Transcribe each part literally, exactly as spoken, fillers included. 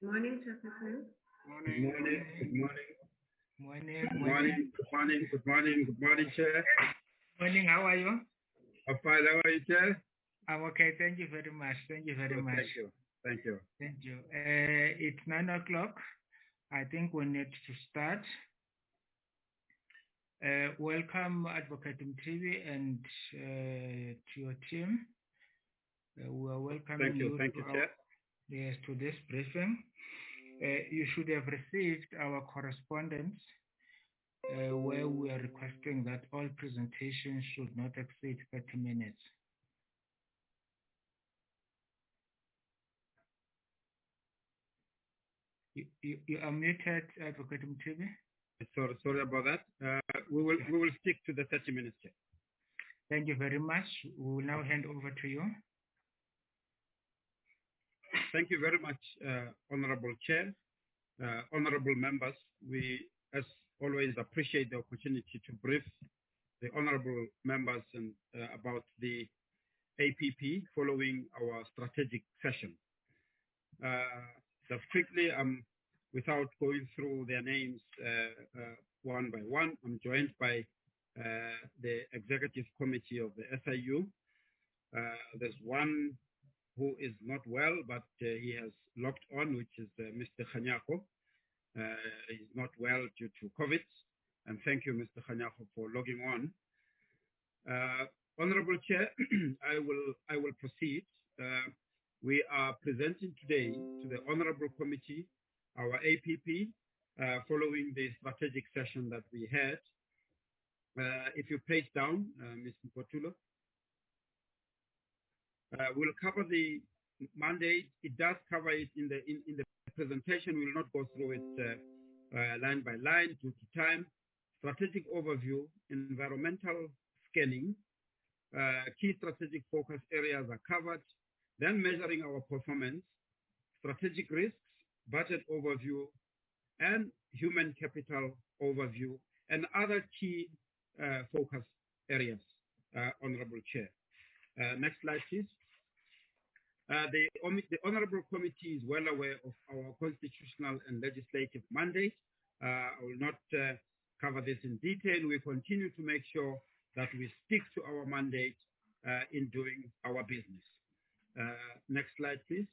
Morning, Secretary. Morning, morning, good morning. Morning, Good morning, good morning, good morning, good morning, Chair. Morning, how are you? I'm fine, how are you, Chair? I'm okay, thank you very much. Thank you very Oh, much. Thank you, thank you. Thank you. Uh, it's nine o'clock. I think we need to start. Uh, welcome, Advocate Mthibi, and uh, to your team. Uh, we are welcoming Thank you, you, thank to, you, our, Chair. yes, to this briefing. Uh, you should have received our correspondence uh, where we are requesting that all presentations should not exceed thirty minutes. You, you, you are muted, Advocate Mthibi. Sorry, sorry about that. Uh, we will we will stick to the thirty minutes, Chair. Thank you very much. We will now hand over to you. Thank you very much, uh, Honorable Chair, uh, honorable members. We, as always, appreciate the opportunity to brief the honorable members and, uh, about the A P P following our strategic session. Uh, just quickly, um, without going through their names uh, uh, one by one, I'm joined by uh, the executive committee of the S I U. Uh, there's one who is not well, but uh, he has logged on, which is uh, Mister Khanyako. Uh, he's not well due to COVID, and thank you, Mister Khanyako, for logging on. Uh, Honorable Chair, I will I will proceed. Uh, we are presenting today to the Honorable Committee our A P P uh, following the strategic session that we had. Uh, if you page down, uh, Miz Mpotulo, uh, we'll cover the mandate. It does cover it in the in, in the presentation. We will not go through it uh, uh, line by line due to time. Strategic overview, environmental scanning. Uh, key strategic focus areas are covered, then measuring our performance, strategic risks, budget overview, and human capital overview, and other key uh, focus areas, uh, Honorable Chair. Uh, next slide, please. Uh, the, the Honorable Committee is well aware of our constitutional and legislative mandate. Uh, I will not uh, cover this in detail. We continue to make sure that we stick to our mandate uh, in doing our business. Uh, next slide, please.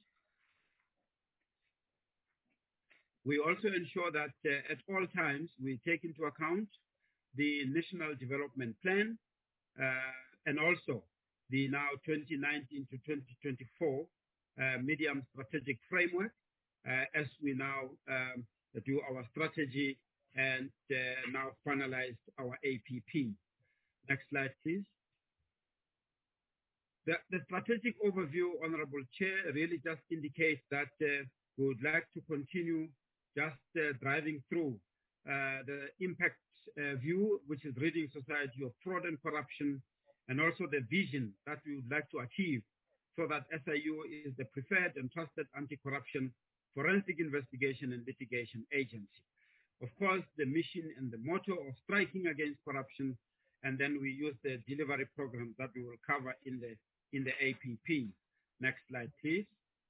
We also ensure that uh, at all times we take into account the National Development Plan uh, and also the now twenty nineteen to twenty twenty-four uh, medium strategic framework uh, as we now um, do our strategy and uh, now finalized our A P P. Next slide, please. The, the strategic overview, Honorable Chair, really just indicates that uh, we would like to continue just uh, driving through uh, the impact uh, view, which is ridding society of fraud and corruption, and also the vision that we would like to achieve so that S I U is the preferred and trusted anti-corruption, forensic investigation and litigation agency. Of course, the mission and the motto of striking against corruption, and then we use the delivery program that we will cover in the in the A P P. Next slide, please.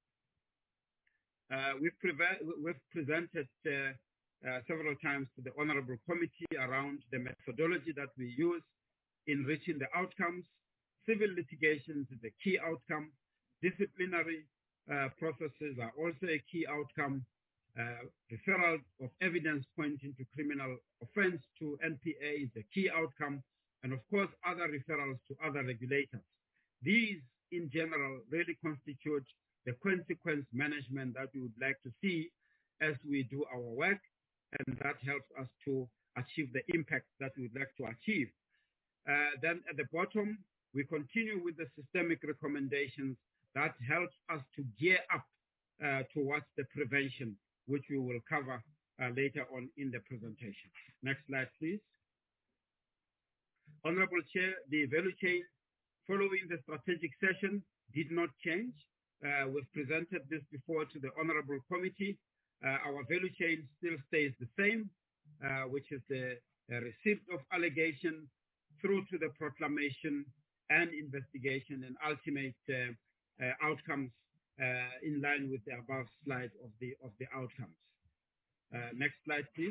Uh, we've, we've presented uh, uh, several times to the Honorable Committee around the methodology that we use in reaching the outcomes. Civil litigation is a key outcome. Disciplinary uh, processes are also a key outcome. Uh, referral of evidence pointing to criminal offense to N P A is a key outcome. And of course, other referrals to other regulators. These, in general, really constitute the consequence management that we would like to see as we do our work, and that helps us to achieve the impact that we would like to achieve. Uh, then at the bottom, we continue with the systemic recommendations that helps us to gear up uh, towards the prevention, which we will cover uh, later on in the presentation. Next slide, please. Honorable Chair, the value chain following the strategic session did not change. Uh, we've presented this before to the Honorable Committee. Uh, our value chain still stays the same, uh, which is the uh, receipt of allegation through to the proclamation and investigation and ultimate uh, uh, outcomes uh, in line with the above slide of the, of the outcomes. Uh, next slide, please.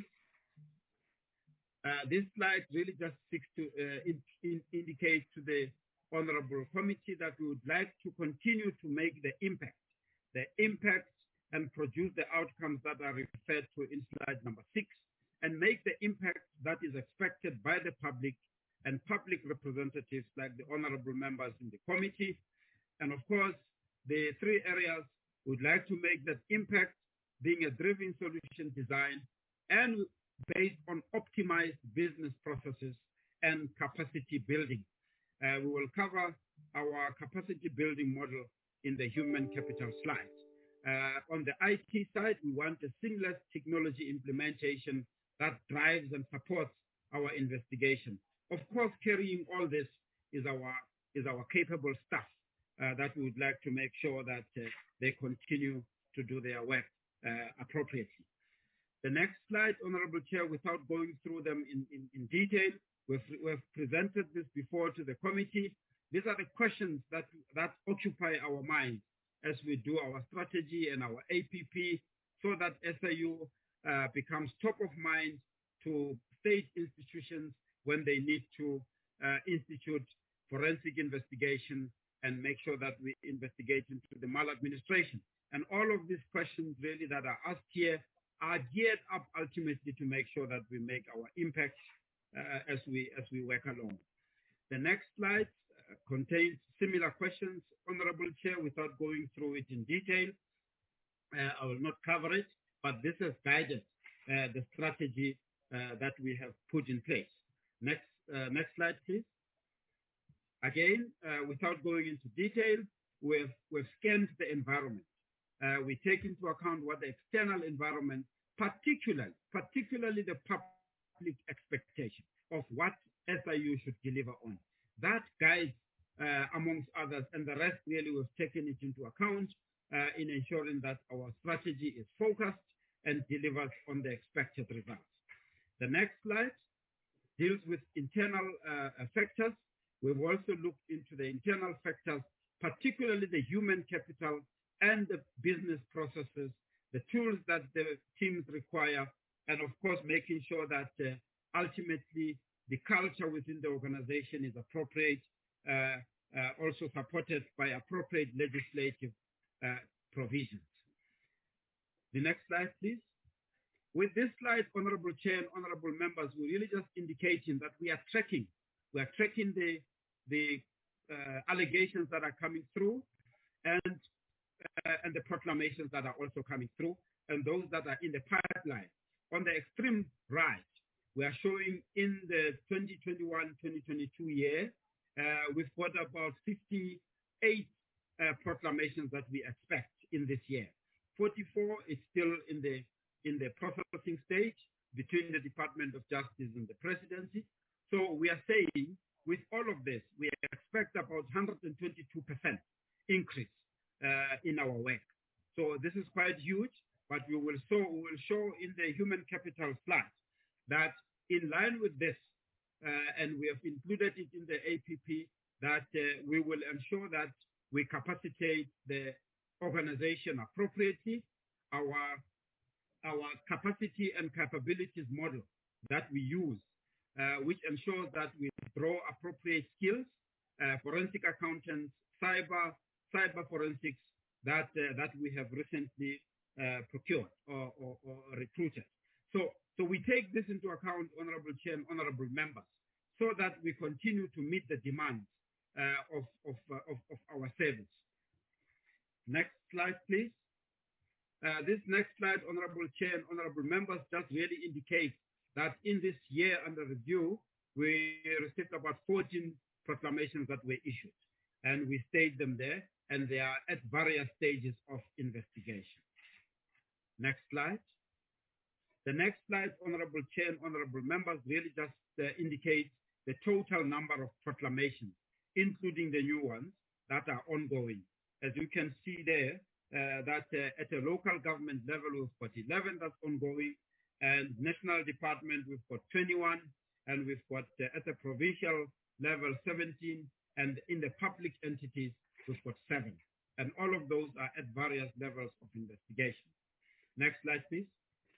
Uh, this slide really just seeks to uh, in, in indicate to the Honorable Committee that we would like to continue to make the impact, the impact and produce the outcomes that are referred to in slide number six, and make the impact that is expected by the public and public representatives like the honorable members in the committee. And of course, the three areas we'd like to make that impact being a driven solution design and based on optimized business processes and capacity building. Uh, we will cover our capacity building model in the human capital slide. Uh, on the I T side, we want a seamless technology implementation that drives and supports our investigation. Of course, carrying all this is our, is our capable staff uh, that we would like to make sure that uh, they continue to do their work uh, appropriately. The next slide, Honorable Chair, without going through them in, in, in detail, we've, we've presented this before to the committee. These are the questions that, that occupy our minds as we do our strategy and our A P P, so that S I U uh, becomes top of mind to state institutions when they need to uh, institute forensic investigation and make sure that we investigate into the maladministration. And all of these questions really that are asked here are geared up ultimately to make sure that we make our impact uh, as we as we work along. The next slide uh, contains similar questions, Honorable Chair, without going through it in detail. Uh, I will not cover it, but this has guided uh, the strategy uh, that we have put in place. Next, uh, next slide, please. Again, uh, without going into detail, we've, we've scanned the environment. Uh, we take into account what the external environment, particularly, particularly the public expectation of what S I U should deliver on. That guides, uh, amongst others, and the rest really we've taken it into account uh, in ensuring that our strategy is focused and delivers on the expected results. The next slide deals with internal uh, factors. We've also looked into the internal factors, particularly the human capital and the business processes, the tools that the teams require, and of course, making sure that uh, ultimately the culture within the organization is appropriate, uh, uh, also supported by appropriate legislative uh, provisions. The next slide, please. With this slide, Honorable Chair and Honorable Members, we're really just indicating that we are tracking, we are tracking the, the uh, allegations that are coming through and Uh, and the proclamations that are also coming through, and those that are in the pipeline. On the extreme right, we are showing in the twenty twenty-one twenty twenty-two year, uh, we've got about fifty-eight uh, proclamations that we expect in this year. forty-four is still in the, in the processing stage between the Department of Justice and the Presidency. So we are saying with all of this, we expect about one hundred twenty-two percent increase Uh, in our work. So this is quite huge, but we will show, we will show in the human capital slide that in line with this, uh, and we have included it in the A P P, that uh, we will ensure that we capacitate the organization appropriately. Our, our capacity and capabilities model that we use, uh, which ensures that we draw appropriate skills, uh, forensic accountants, cyber, cyber forensics that uh, that we have recently uh, procured or, or, or recruited. So, so we take this into account, Honorable Chair and Honorable Members, so that we continue to meet the demands uh, of, of, uh, of, of our service. Next slide, please. Uh, this next slide, Honorable Chair and Honorable Members, just really indicates that in this year under review, we received about fourteen proclamations that were issued, and we state them there, and they are at various stages of investigation. Next slide. The next slide, Honorable Chair and Honorable Members, really just uh, indicates the total number of proclamations, including the new ones that are ongoing. As you can see there, uh, that uh, at a local government level, we've got eleven that's ongoing, and national department, we've got twenty-one, and we've got uh, at the provincial level, seventeen, and in the public entities, we've got seven. And all of those are at various levels of investigation. Next slide, please.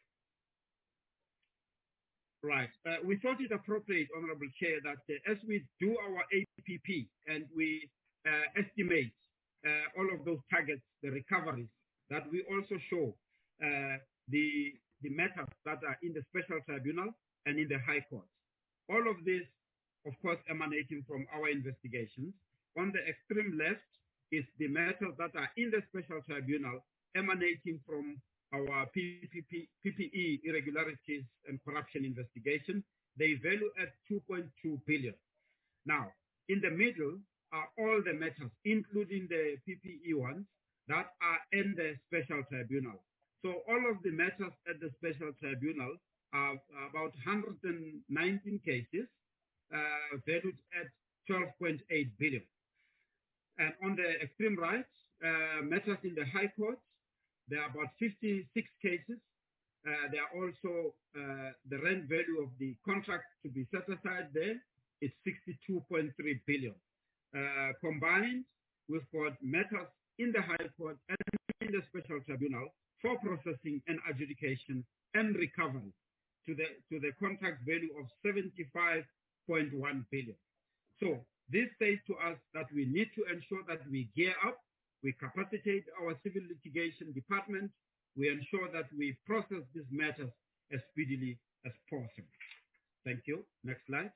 Right. Uh, we thought it appropriate, Honorable Chair, that uh, as we do our A P P and we uh, estimate uh, all of those targets, the recoveries, that we also show uh, the, the matters that are in the special tribunal and in the High Court. All of this, of course, emanating from our investigations. On the extreme left is the matters that are in the special tribunal emanating from our P P E irregularities and corruption investigation. They value at two point two billion. Now, in the middle are all the matters, including the P P E ones, that are in the special tribunal. So all of the matters at the special tribunal are about one hundred nineteen cases, uh, valued at twelve point eight billion. And on the extreme right, uh, matters in the High Court, there are about fifty-six cases. Uh, there are also uh, the rent value of the contract to be set aside there. It's sixty-two point three billion. Uh, combined, we've got matters in the High Court and in the Special Tribunal for processing and adjudication and recovery to the, to the contract value of seventy-five point one billion. So this says to us that we need to ensure that we gear up, we capacitate our civil litigation department, we ensure that we process these matters as speedily as possible. Thank you. Next slide.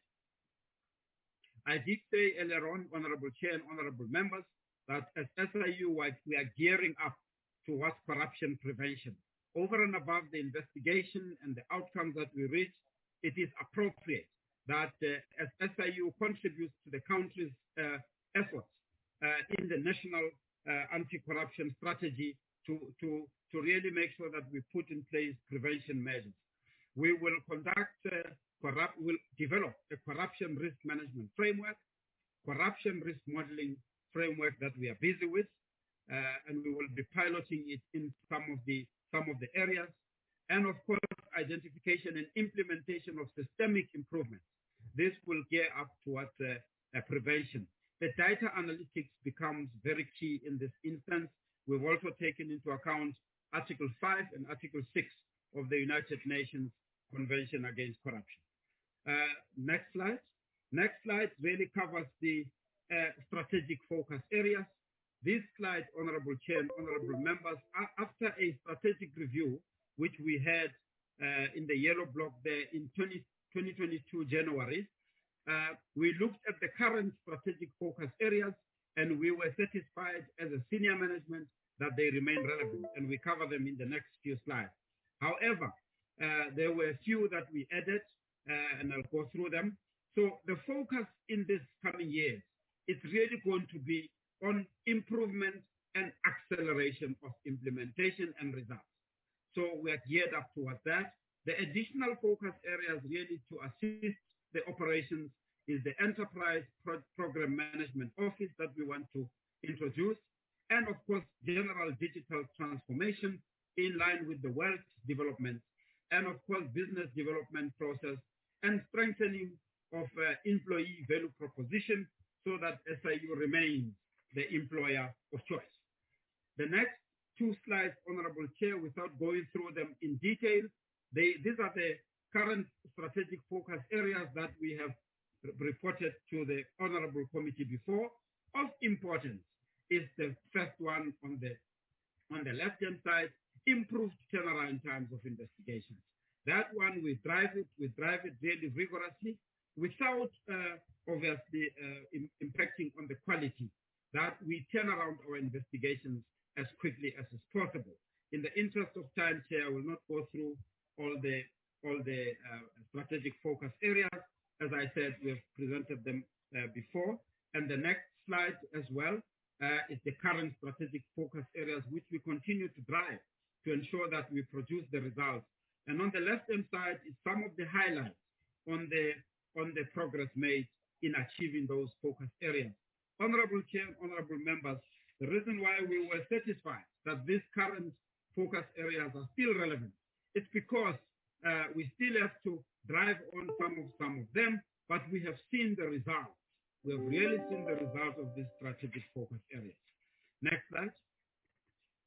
I did say earlier on, Honorable Chair and Honorable Members, that as S I U, we are gearing up towards corruption prevention. Over and above the investigation and the outcomes that we reach, it is appropriate that uh, as S I U contributes to the country's uh, efforts uh, in the national uh, anti-corruption strategy to, to, to really make sure that we put in place prevention measures. We will conduct, uh, corrupt, will develop a corruption risk management framework, corruption risk modeling framework that we are busy with, uh, and we will be piloting it in some of the some of the areas, and of course, identification and implementation of systemic improvements. This will gear up towards uh, uh, prevention. The data analytics becomes very key in this instance. We've also taken into account Article five and Article six of the United Nations Convention Against Corruption. Uh, next slide. Next slide really covers the uh, strategic focus areas. This slide, Honorable Chair and Honorable Members, after a strategic review, which we had uh, in the yellow block there in twenty twenty-two January, uh, we looked at the current strategic focus areas and we were satisfied as a senior management that they remain relevant, and we cover them in the next few slides. However, uh, there were a few that we added, uh, and I'll go through them. So the focus in this coming years is really going to be on improvement and acceleration of implementation and results. So we are geared up towards that. The additional focus areas really to assist the operations is the Enterprise Pro Program Management Office that we want to introduce, and of course, general digital transformation in line with the wealth development, and of course, business development process, and strengthening of uh, employee value proposition so that S I U remains the employer of choice. The next two slides, Honorable Chair, without going through them in detail, they, these are the current strategic focus areas that we have reported to the Honorable Committee before. Of importance is the first one on the, on the left-hand side, improved turnaround times of investigations. That one, we drive it, we drive it really rigorously without uh, obviously uh, in, impacting on the quality, that we turn around our investigations as quickly as is possible. In the interest of time, Chair, I will not go through all the all the uh, strategic focus areas. As I said, we have presented them uh, before. And the next slide as well uh, is the current strategic focus areas, which we continue to drive to ensure that we produce the results. And on the left-hand side is some of the highlights on the on the progress made in achieving those focus areas. Honorable Chair, honorable members, the reason why we were satisfied that these current focus areas are still relevant, it's because uh, we still have to drive on some of some of them, but we have seen the results. We have really seen the results of these strategic focus areas. Next slide.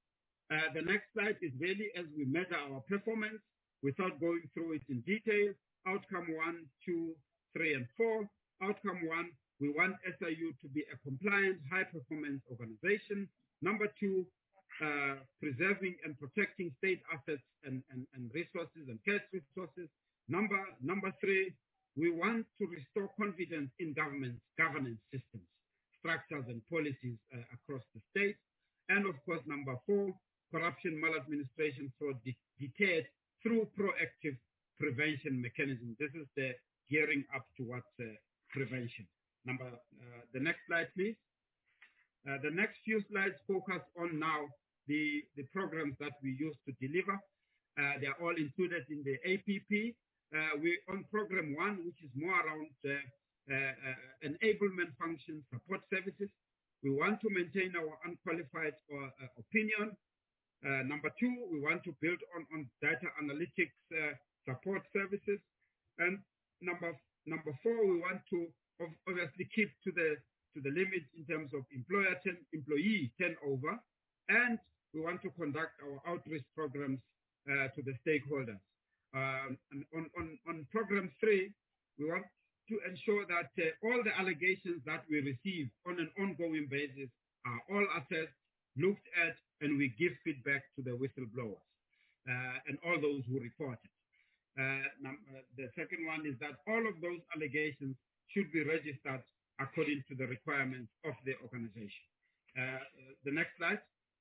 Uh, the next slide is really as we measure our performance without going through it in detail. Outcome one, two, three, and four. Outcome one, we want S I U to be a compliant, high-performance organization. Number two, uh, preserving and protecting state assets and, and, and resources and cash resources. Number, number three, we want to restore confidence in government governance systems, structures, and policies uh, across the state. And of course, number four, corruption, maladministration, fraud de deterred through proactive prevention mechanisms. This is the gearing up towards uh, prevention. Number, uh, the next slide, please. Uh, the next few slides focus on now the, the programs that we use to deliver. Uh, they are all included in the A P P. Uh, we on program one, which is more around uh, uh, uh, enablement functions, support services. We want to maintain our unqualified or, uh, opinion. Uh, number two, we want to build on, on data analytics uh, support services. And number number four, we want to obviously keep to the to the limits in terms of employer ten, employee turnover, and we want to conduct our outreach programs uh, to the stakeholders. Um, and on, on, on program three, we want to ensure that uh, all the allegations that we receive on an ongoing basis are all assessed, looked at, and we give feedback to the whistleblowers uh, and all those who report it. Uh, uh, the second one is that all of those allegations should be registered according to the requirements of the organization. Uh, the next slide.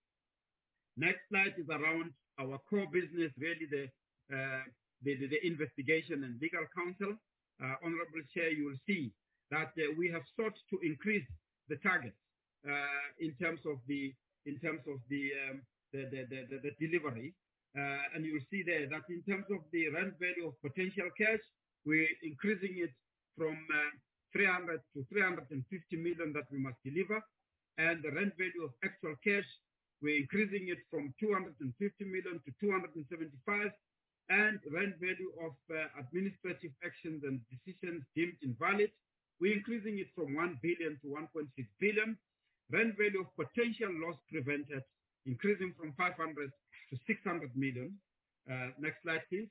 Next slide is around our core business, really the, uh, the, the, the investigation and legal counsel. Uh, Honorable Chair, you will see that uh, we have sought to increase the targets uh, in terms of the in terms of the um, the, the, the, the delivery. Uh, and you will see there that in terms of the rent value of potential cash, we're increasing it from uh, three hundred to three hundred fifty million that we must deliver. And the rent value of actual cash, we're increasing it from two hundred fifty million to two hundred seventy-five. And rent value of uh, administrative actions and decisions deemed invalid, we're increasing it from one billion to one point six billion. Rent value of potential loss prevented, increasing from five hundred to six hundred million. Uh, next slide, please.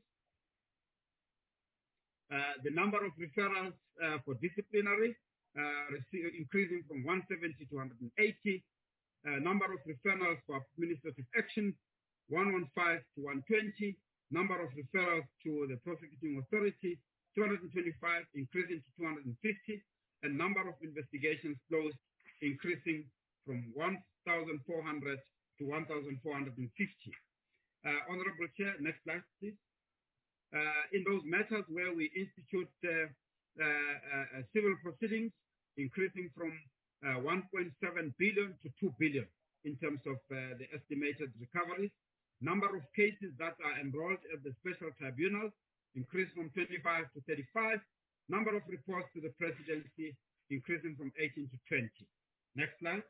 Uh, the number of referrals uh, for disciplinary, uh, increasing from one hundred seventy to one hundred eighty. Uh, number of referrals for administrative action, one hundred fifteen to one hundred twenty. Number of referrals to the prosecuting authority, two hundred twenty-five, increasing to two hundred fifty. And number of investigations closed, increasing from one thousand four hundred to one thousand four hundred fifty. Uh, Honorable Chair, next slide, please. Uh, in those matters where we institute uh, uh, uh, civil proceedings, increasing from uh, one point seven billion to two billion in terms of uh, the estimated recoveries. Number of cases that are enrolled at the special tribunal increased from twenty-five to thirty-five. Number of reports to the presidency increasing from eighteen to twenty. Next slide.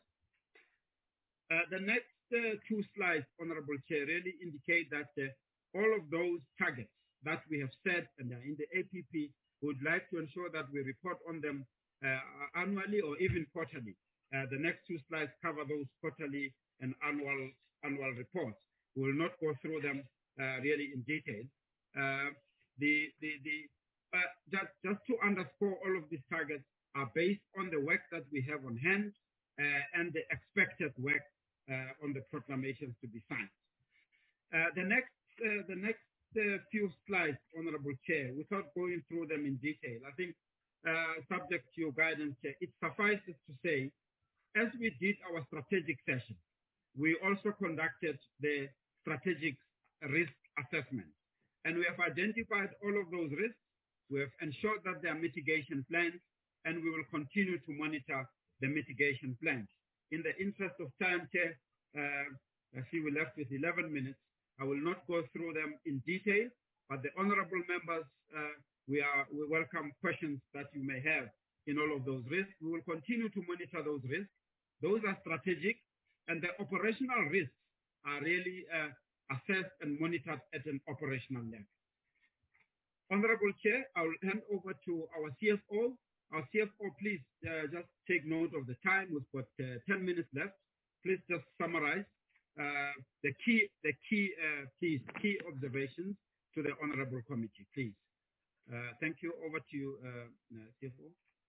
Uh, the next uh, two slides, Honorable Chair, really indicate that uh, all of those targets that we have set and are in the A P P, would like to ensure that we report on them uh, annually or even quarterly. Uh, the next two slides cover those quarterly and annual annual reports. We will not go through them uh, really in detail. Uh, the the, the uh, just, just to underscore, all of these targets are based on the work that we have on hand uh, and the expected work uh, on the proclamations to be signed. Uh, the next uh, the next uh, few slides, Honorable Chair, without going through them in detail, I think uh, subject to your guidance, Chair, it suffices to say, as we did our strategic session, we also conducted the strategic risk assessment. And we have identified all of those risks. We have ensured that there are mitigation plans, and we will continue to monitor the mitigation plans. In the interest of time, Chair, uh, I see we're left with eleven minutes. I will not go through them in detail, but the honorable members, uh, we, are, we welcome questions that you may have in all of those risks. We will continue to monitor those risks. Those are strategic, and the operational risks are really uh, assessed and monitored at an operational level. Honorable Chair, I will hand over to our C F O. Our C F O, please uh, just take note of the time. We've got uh, ten minutes left. Please just summarize uh, the key, the key, uh, please, key observations to the Honorable Committee, please. Uh, thank you. Over to you, uh, C F O.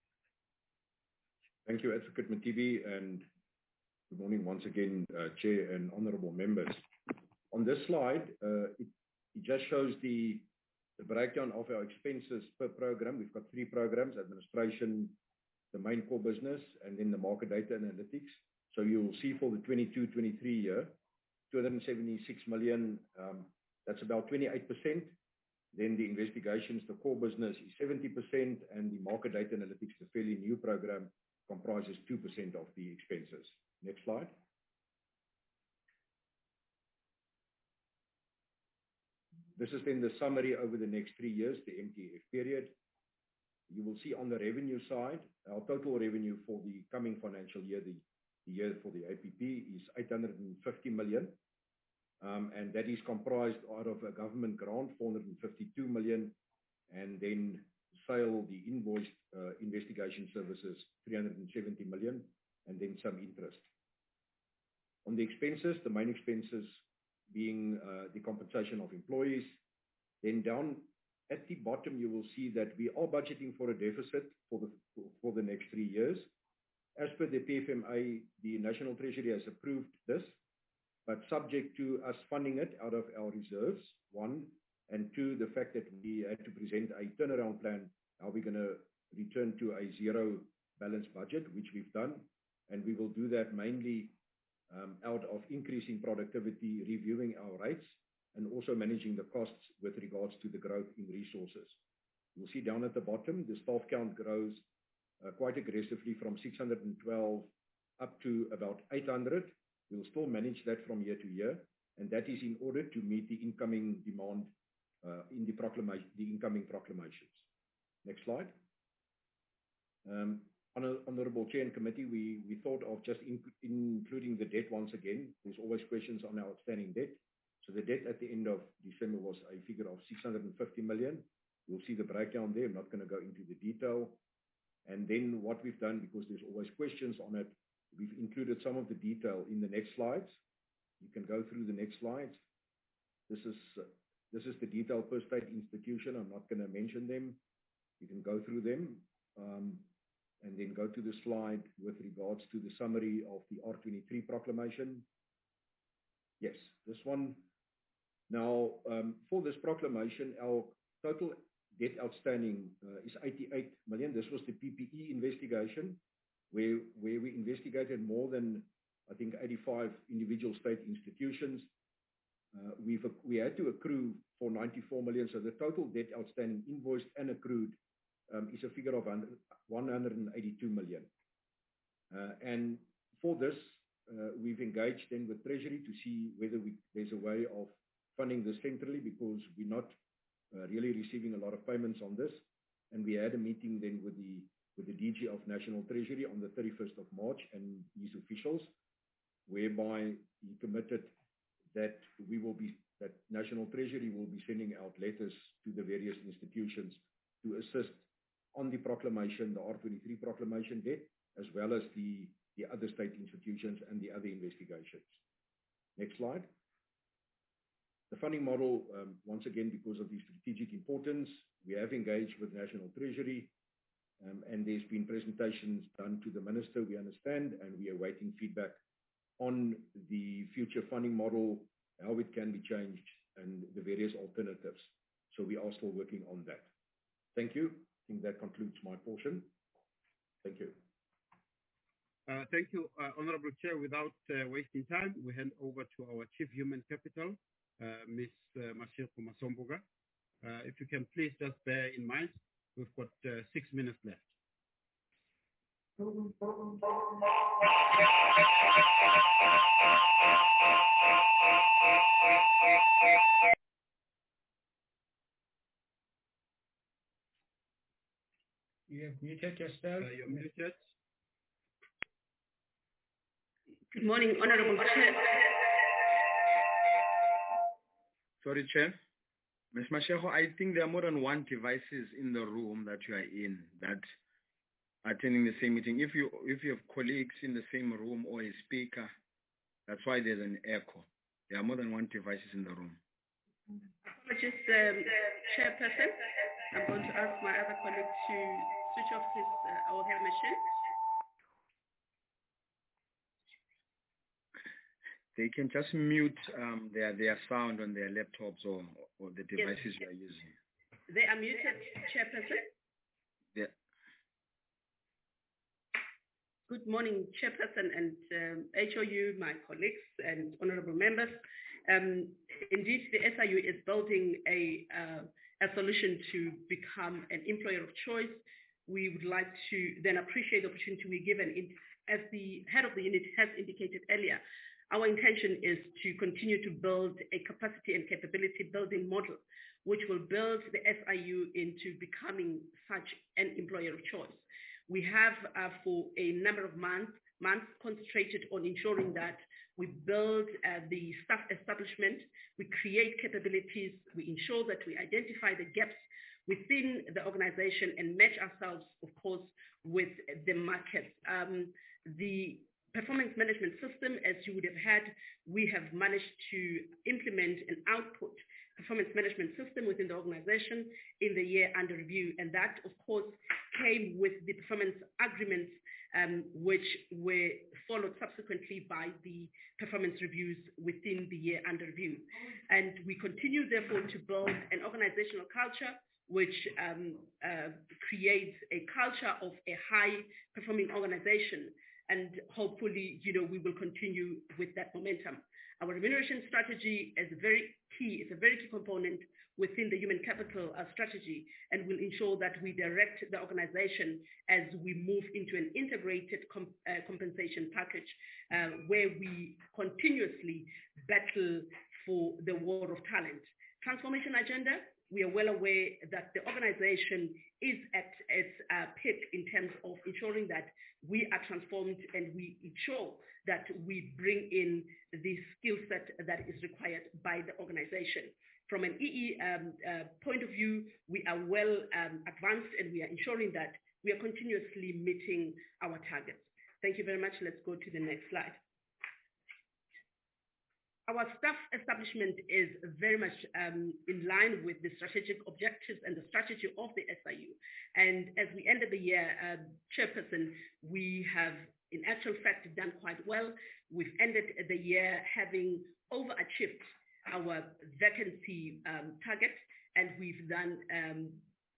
Thank you, Advocate Matibi, and good morning once again, uh, Chair and Honourable members. On this slide, uh, it, it just shows the, the breakdown of our expenses per program. We've got three programs: administration, the main core business, and then the market data analytics. So you'll see for the twenty-two twenty-three year, two hundred seventy-six million, um, that's about twenty-eight percent. Then the investigations, the core business is seventy percent, and the market data analytics, the fairly new program, comprises two percent of the expenses. Next slide. This is then the summary over the next three years, the M T F period. You will see on the revenue side, our total revenue for the coming financial year, the, the year for the A P P, is eight hundred fifty million. Um, and that is comprised out of a government grant, four hundred fifty-two million, and then sale, the invoiced uh, investigation services, three hundred seventy million, and then some interest. On the expenses, the main expenses being uh, the compensation of employees. Then down at the bottom, you will see that we are budgeting for a deficit for the, for the next three years. As per the P F M A, the National Treasury has approved this, but subject to us funding it out of our reserves, one, and two, the fact that we had to present a turnaround plan, how we're going to return to a zero balance budget, which we've done, and we will do that mainly um, out of increasing productivity, reviewing our rates, and also managing the costs with regards to the growth in resources. You'll see down at the bottom, the staff count grows uh, quite aggressively from six hundred twelve up to about eight hundred. We'll still manage that from year to year, and that is in order to meet the incoming demand uh, in the proclamation, the incoming proclamations. Next slide. Um, Honourable Chair and Committee, we, we thought of just in, including the debt once again. There's always questions on our outstanding debt. So the debt at the end of December was a figure of six hundred fifty million. You'll see the breakdown there. I'm not going to go into the detail. And then what we've done, because there's always questions on it, we've included some of the detail in the next slides. You can go through the next slides. This is, uh, this is the detail per state institution. I'm not going to mention them. You can go through them. Um, and then go to the slide with regards to the summary of the R twenty-three proclamation. Yes, this one. Now, um, for this proclamation, our total debt outstanding uh, is eighty-eight million. This was the P P E investigation, where, where we investigated more than, I think, eighty-five individual state institutions. Uh, we've, we had to accrue for ninety-four million, so the total debt outstanding invoiced and accrued Um, is a figure of one hundred eighty-two million. Uh, and for this, uh, we've engaged then with Treasury to see whether we, there's a way of funding this centrally, because we're not uh, really receiving a lot of payments on this. And we had a meeting then with the, with the D G of National Treasury on the thirty-first of March and his officials, whereby he committed that we will be, that National Treasury will be sending out letters to the various institutions to assist on the proclamation, the R twenty-three proclamation debt, as well as the, the other state institutions and the other investigations. Next slide. The funding model, um, once again, because of the strategic importance, we have engaged with National Treasury, um, and there's been presentations done to the Minister, we understand, and we are waiting feedback on the future funding model, how it can be changed, and the various alternatives. So we are still working on that. Thank you. I think that concludes my portion. Thank you. Uh, thank you, uh, Honorable Chair. Without uh, wasting time, we hand over to our Chief Human Capital, uh, Miz Uh, Mashego Masombuga. Uh, if you can please just bear in mind, we've got uh, six minutes left. You have muted yourself. Uh, you're muted. Good morning, Honorable Chair. Sorry, Chair. Miz Mashego, I think there are more than one devices in the room that you are in that are attending the same meeting. If you if you have colleagues in the same room or a speaker, That's why there's an echo. There are more than one devices in the room. Apologies, um, Chairperson. I'm going to ask my other colleague to switch off his uh, overhead machine. They can just mute um, their, their sound on their laptops or, or the devices Yes. they are using. They are muted, Chairperson. Yeah. Good morning, Chairperson and um, H O U, my colleagues and honorable members. Um, indeed, the S I U is building a, uh, a solution to become an employer of choice. We would like to then appreciate the opportunity we're given. In, as the head of the unit has indicated earlier, our intention is to continue to build a capacity and capability building model, which will build the S I U into becoming such an employer of choice. We have, uh, for a number of months, months, concentrated on ensuring that we build uh, the staff establishment, we create capabilities, we ensure that we identify the gaps within the organization and match ourselves, of course, with the market. Um, the performance management system, as you would have had, we have managed to implement an output performance management system within the organization in the year under review. And that, of course, came with the performance agreements, um, which were followed subsequently by the performance reviews within the year under review. And we continue, therefore, to build an organizational culture which um, uh, creates a culture of a high-performing organization. And hopefully, you know, we will continue with that momentum. Our remuneration strategy is very key. It's a very key component within the human capital uh, strategy, and will ensure that we direct the organization as we move into an integrated comp uh, compensation package uh, where we continuously battle for the war of talent. Transformation agenda. We are well aware that the organization is at its uh, peak in terms of ensuring that we are transformed and we ensure that we bring in the skill set that is required by the organization. From an E E um, uh, point of view, we are well um, advanced and we are ensuring that we are continuously meeting our targets. Thank you very much. Let's go to the next slide. Our staff establishment is very much um, in line with the strategic objectives and the strategy of the S I U. And as we ended the year, uh, Chairperson, we have in actual fact done quite well. We've ended the year having overachieved our vacancy um, target, and we've done um,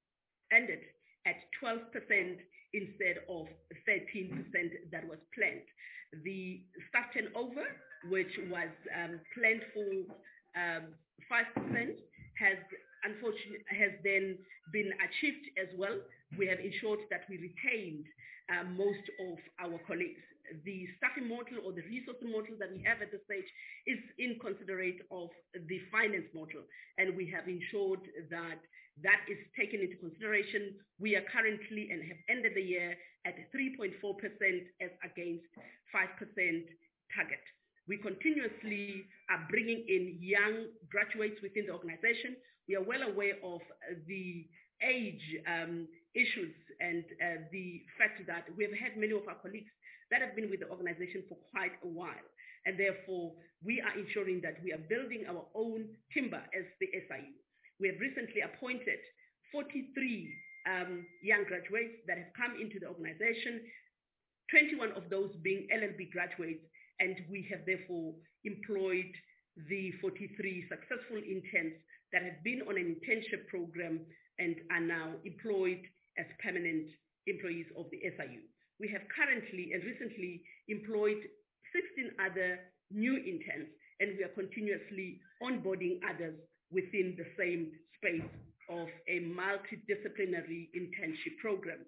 ended at twelve percent instead of thirteen percent that was planned. The staff turnover, which was um, planned for um, five percent, has unfortunately has then been achieved as well. We have ensured that we retained uh, most of our colleagues. The staffing model or the resourcing model that we have at this stage is in considerate of the finance model, and we have ensured that that is taken into consideration. We are currently and have ended the year at three point four percent as against five percent target. We continuously are bringing in young graduates within the organization. We are well aware of the age um, issues and uh, the fact that we have had many of our colleagues that have been with the organization for quite a while. And therefore, we are ensuring that we are building our own timber as the S I U. We have recently appointed forty-three um, young graduates that have come into the organization, twenty-one of those being L L B graduates, and we have therefore employed the forty-three successful interns that have been on an internship program and are now employed as permanent employees of the S I U. We have currently and recently employed sixteen other new interns, and we are continuously onboarding others within the same space of a multidisciplinary internship program.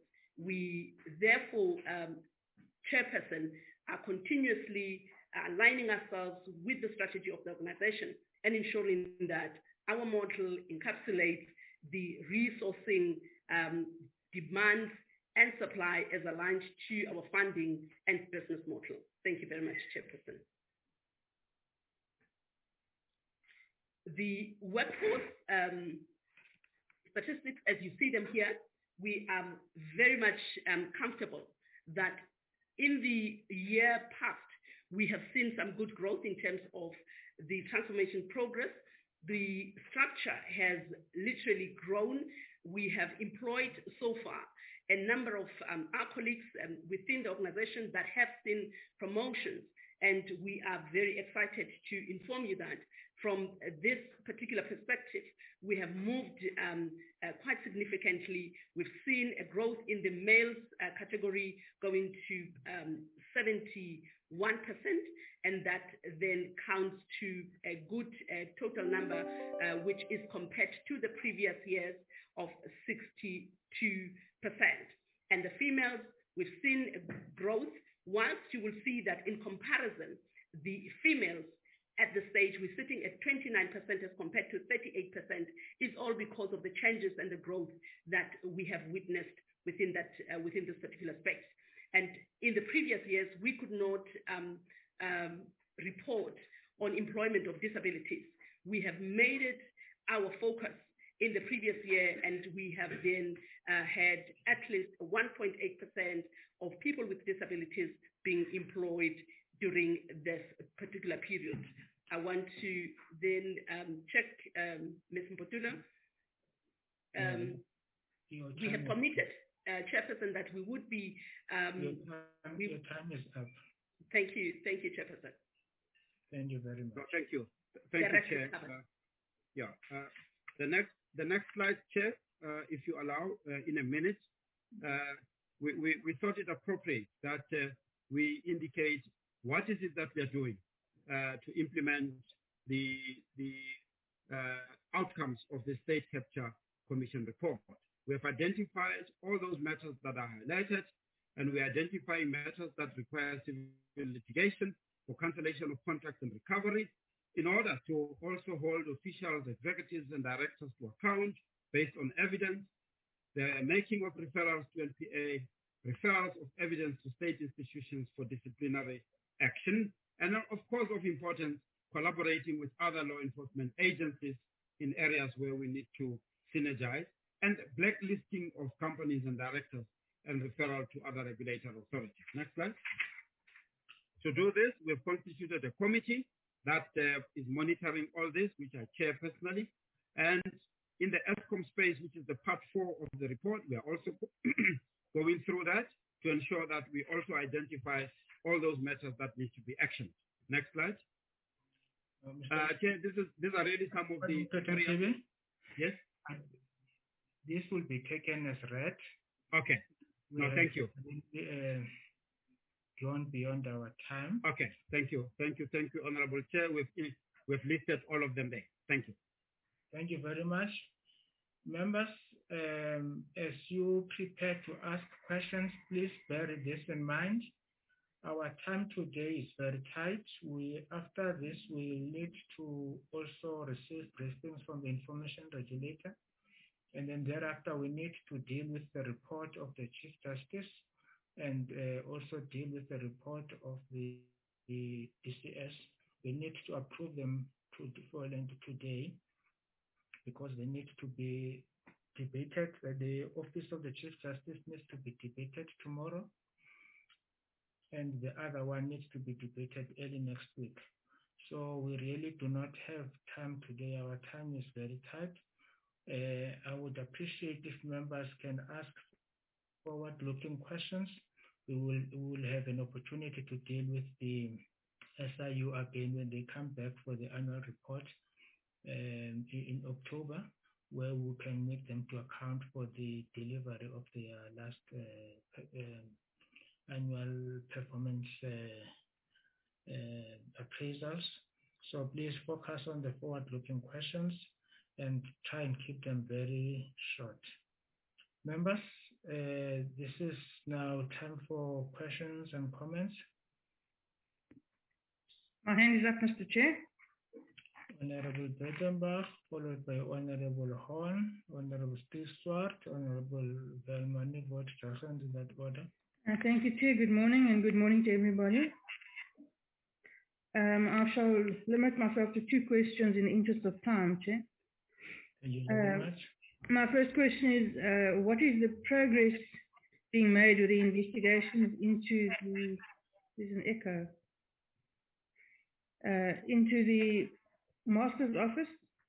We therefore, um, Chairperson, are continuously aligning ourselves with the strategy of the organization and ensuring that our model encapsulates the resourcing um, demands and supply as aligned to our funding and business model. Thank you very much, Chairperson. The workforce um, statistics, as you see them here, we are very much um, comfortable that in the year past, we have seen some good growth in terms of the transformation progress. The structure has literally grown. We have employed so far a number of um, our colleagues um, within the organization that have seen promotions. And we are very excited to inform you that from uh, this particular perspective, we have moved um, uh, quite significantly. We've seen a growth in the males uh, category going to um, seventy-one percent, and that then counts to a good uh, total number, uh, which is compared to the previous years of sixty-two percent. And the females, we've seen a growth. Whilst you will see that in comparison, the females at the stage we're sitting at twenty-nine percent as compared to thirty-eight percent is all because of the changes and the growth that we have witnessed within that uh, within this particular space. And in the previous years, we could not um, um, report on employment of disabilities. We have made it our focus in the previous year, and we have then uh, had at least one point eight percent of people with disabilities being employed during this particular period. I want to then um, check, um, Miz Mpotula. Um, we have committed, uh, Chairperson, that we would be... Um, your, time, we, your time is up. Thank you. Thank you, Chairperson. Thank you very much. No, thank you. Thank the you, Chair. Uh, yeah. Uh, the next the next slide, Chair, uh, if you allow, uh, in a minute, uh, we, we, we thought it appropriate that uh, we indicate what is it that we are doing uh, to implement the, the uh, outcomes of the State Capture Commission report. We have identified all those matters that are highlighted, and we are identifying matters that require civil litigation for cancellation of contracts and recovery, in order to also hold officials, executives, and directors to account based on evidence, the making of referrals to N P A, referrals of evidence to state institutions for disciplinary action, and of course of importance, collaborating with other law enforcement agencies in areas where we need to synergize, and blacklisting of companies and directors and referral to other regulatory authorities. Next slide. To do this, we've constituted a committee that uh, is monitoring all this, which I chair personally. And in the ESCOM space, which is the part four of the report, we are also going through that to ensure that we also identify all those matters that need to be actioned. Next slide. Um, uh, Chair, this is, these are really some of the... areas. Yes? This will be taken as read. Okay. No, we thank you. Uh, gone beyond our time. Okay, thank you. Thank you. Thank you, Honorable Chair. We've, we've listed all of them there. Thank you. Thank you very much. Members, um, as you prepare to ask questions, please bear this in mind. Our time today is very tight. We, after this, we need to also receive briefings from the information regulator. And then thereafter, we need to deal with the report of the Chief Justice and uh, also deal with the report of the, the D C S. We need to approve them to default today because they need to be debated. Uh, the Office of the Chief Justice needs to be debated tomorrow, and the other one needs to be debated early next week. So we really do not have time today. Our time is very tight. Uh, I would appreciate if members can ask forward-looking questions. We will, we will have an opportunity to deal with the S I U again when they come back for the annual report um, in October, where we can make them to account for the delivery of the uh, last uh, uh, annual performance uh, uh, appraisals. So please focus on the forward-looking questions and try and keep them very short. Members, uh, this is now time for questions and comments. My hand is up, Mister Chair. Honorable Bredenbach, followed by Honorable Horn, Honorable Steve Swart, Honorable Velmani, vote Jackson, in that order. Uh, thank you, Chair. Good morning, and good morning to everybody. Um, I shall limit myself to two questions in the interest of time, Chair. Thank you very uh, much. My first question is, uh, what is the progress being made with the investigations into the, there's an echo. uh, into the Master's Office,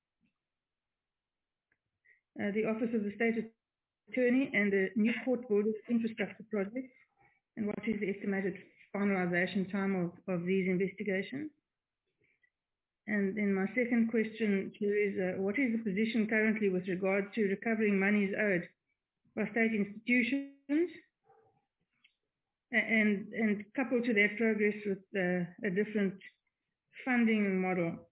uh, the Office of the State Attorney, and the New Court Borders Infrastructure Project? And what is the estimated finalization time of, of these investigations? And then my second question, Chair, is uh, what is the position currently with regard to recovering monies owed by state institutions, and, and coupled to that, progress with uh, a different funding model?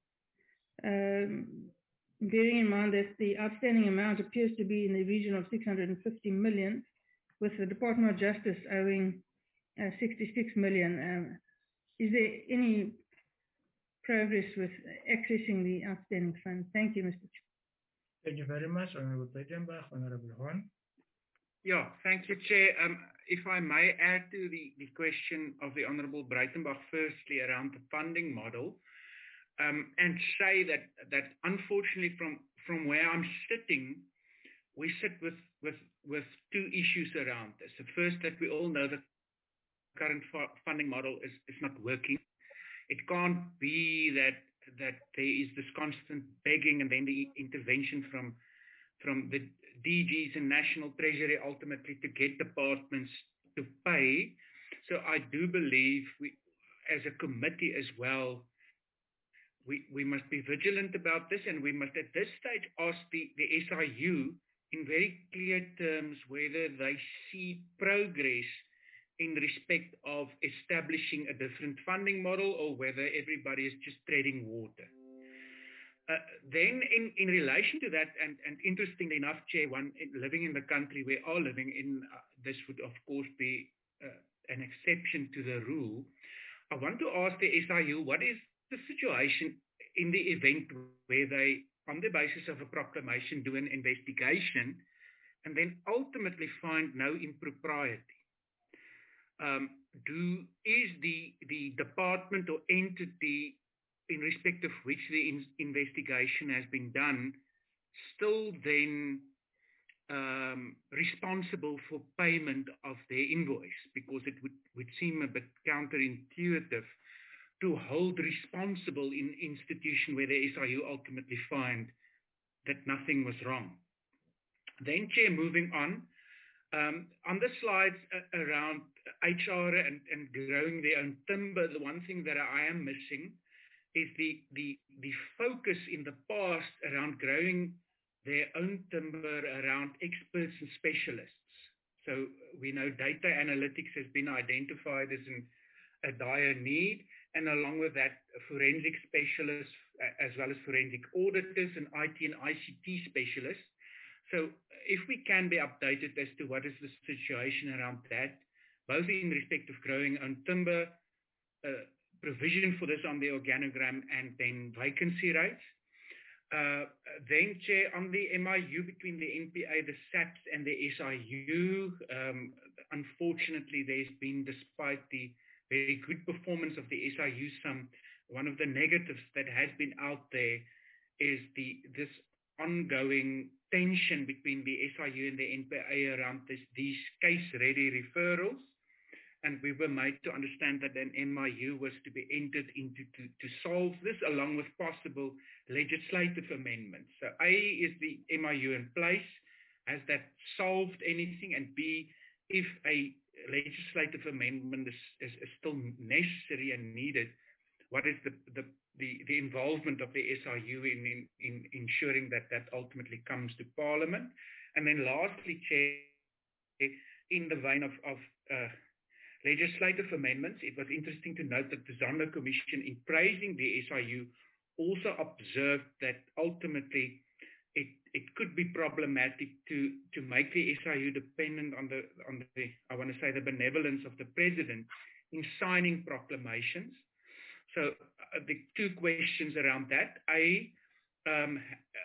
Um, bearing in mind that the outstanding amount appears to be in the region of six hundred fifty million, with the Department of Justice owing uh, sixty-six million. Um, is there any progress with accessing the outstanding funds? Thank you, Mister Chair. Thank you very much, Honorable Breitenbach. Honorable Horn. Yeah, thank you, Chair. Um, if I may add to the, the question of the Honorable Breitenbach, firstly around the funding model, um, and say that that unfortunately from from where I'm sitting, we sit with with with two issues around this. The first, that we all know that the current funding model is is not working. It can't be that that there is this constant begging and then the intervention from from the D Gs and National Treasury ultimately to get departments to pay. So I do believe we, as a committee as well, we, we must be vigilant about this, and we must at this stage ask the, the S I U in very clear terms whether they see progress in respect of establishing a different funding model, or whether everybody is just treading water. Uh, then in, in relation to that, and, and interestingly enough, Chair, one in, living in the country we are living in, uh, this would of course be uh, an exception to the rule. I want to ask the S I U, what is the situation in the event where they, on the basis of a proclamation, do an investigation and then ultimately find no impropriety? Um, do is the the department or entity in respect of which the in, investigation has been done still then um, responsible for payment of their invoice? Because it would, would seem a bit counterintuitive to hold responsible in institution where the S I U ultimately find that nothing was wrong. Then, Chair, moving on, um, on the slides uh, around H R and, and growing their own timber, the one thing that I am missing is the, the, the focus in the past around growing their own timber around experts and specialists. So we know data analytics has been identified as an, a dire need, and along with that, forensic specialists, as well as forensic auditors and I T and I C T specialists. So if we can be updated as to what is the situation around that, both in respect of growing own timber, uh, provision for this on the organogram, and then vacancy rates. Uh, then, Chair, on the M I U between the N P A, the S A Ps, and the S I U, um, unfortunately, there's been, despite the very good performance of the S I U, some one of the negatives that has been out there is the this ongoing tension between the S I U and the N P A around this, these case-ready referrals. And we were made to understand that an M I U was to be entered into to, to solve this, along with possible legislative amendments. So A, is the M I U in place? Has that solved anything? And B, if a legislative amendment is, is, is still necessary and needed, what is the, the, the, the involvement of the S I U in, in, in ensuring that that ultimately comes to Parliament? And then lastly, Chair, in the vein of, of uh, legislative amendments, it was interesting to note that the Zondo Commission, in praising the S I U, also observed that ultimately it, it could be problematic to, to make the S I U dependent on the, on the, I want to say, the benevolence of the President in signing proclamations. So uh, the two questions around that. A, um,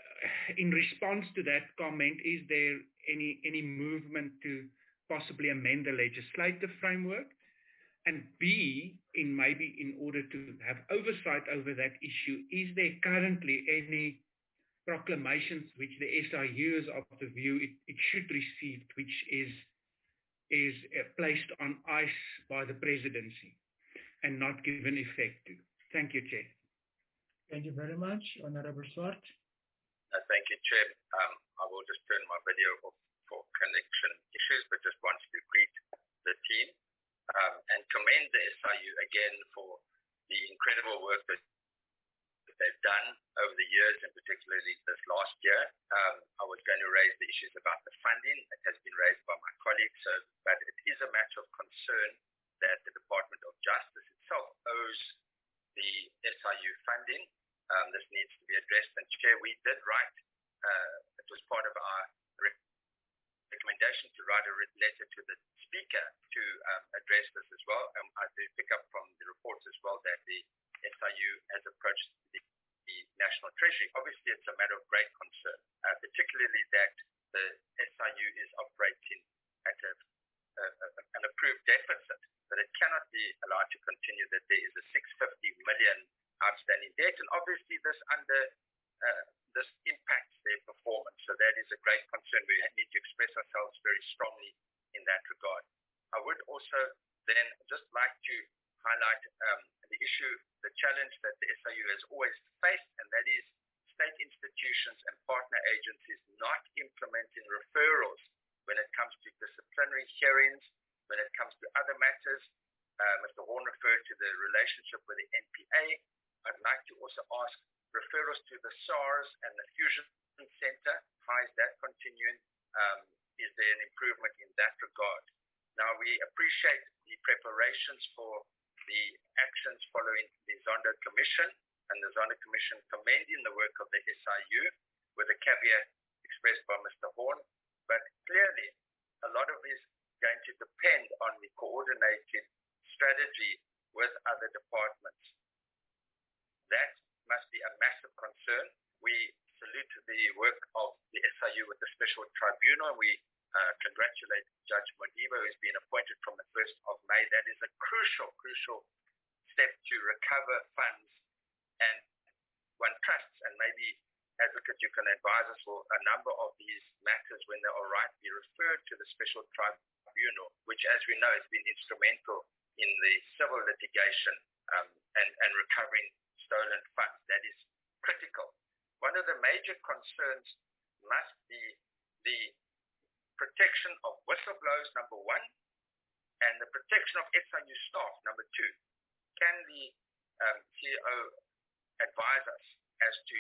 in response to that comment, is there any, any movement to possibly amend the legislative framework? And B, in maybe in order to have oversight over that issue, is there currently any proclamations which the S I U is of the view it, it should receive, which is, is uh, placed on ice by the presidency and not given effect to? Thank you, Chair. Thank you very much, Honorable Swart. Uh, thank you, Chair. Um, I will just turn my video off for connection issues, but just wanted to greet the team um, and commend the S I U again for the incredible work that, that they've done over the years, and particularly this last year. Um, I was going to raise the issues about the funding. It has been raised by my colleagues, so, but it is a matter of concern that the Department of Justice itself owes the S I U funding. Um, this needs to be addressed. And Chair, we did write, uh, it was part of our re recommendation to write a letter to the Speaker to um, address this as well. Um, I do pick up from the reports as well that the S I U has approached the, the National Treasury. Obviously, it's a matter of great concern, uh, particularly that the S I U is operating at a, a, a, an approved deficit, but it cannot be allowed to continue that there is a six hundred fifty million outstanding debt, and obviously this under uh, this impacts their performance. So that is a great concern. We need to express ourselves very strongly in that regard. I would also then just like to highlight um, the issue, the challenge that the S I U has always faced, and that is state institutions and partner agencies not implementing referrals when it comes to disciplinary hearings, when it comes to other matters. Uh, Mister Horn referred to the relationship with the N P A. I'd like to also ask referrals to the SARS and the Fusion Center. How is that continuing? Um, is there an improvement in that regard? Now, we appreciate the preparations for the actions following the Zondo Commission, and the Zondo Commission commending the work of the S I U with a caveat expressed by Mister Horn. But clearly, a lot of this is going to depend on the coordinated strategy with other departments. That must be a massive concern. We salute the work of the S I U with the Special Tribunal. We uh, congratulate Judge Modibo, who's been appointed from the first of May. That is a crucial, crucial step to recover funds. And one trusts, and maybe, Advocate, you can advise us for a number of these matters when they are right, be referred to the Special Tribunal, which, as we know, has been instrumental in the civil litigation um, and, and recovering stolen funds. That is critical. One of the major concerns must be the protection of whistleblowers, number one, and the protection of S I U staff, number two. Can the um, C E O advise us as to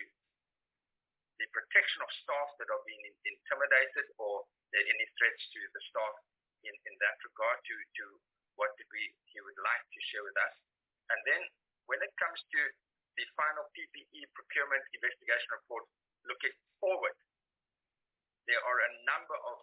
the protection of staff that are being intimidated, or any threats to the staff in, in that regard, to, to what degree he would like to share with us? And then when it comes to the final P P E procurement investigation report looking forward, there are a number of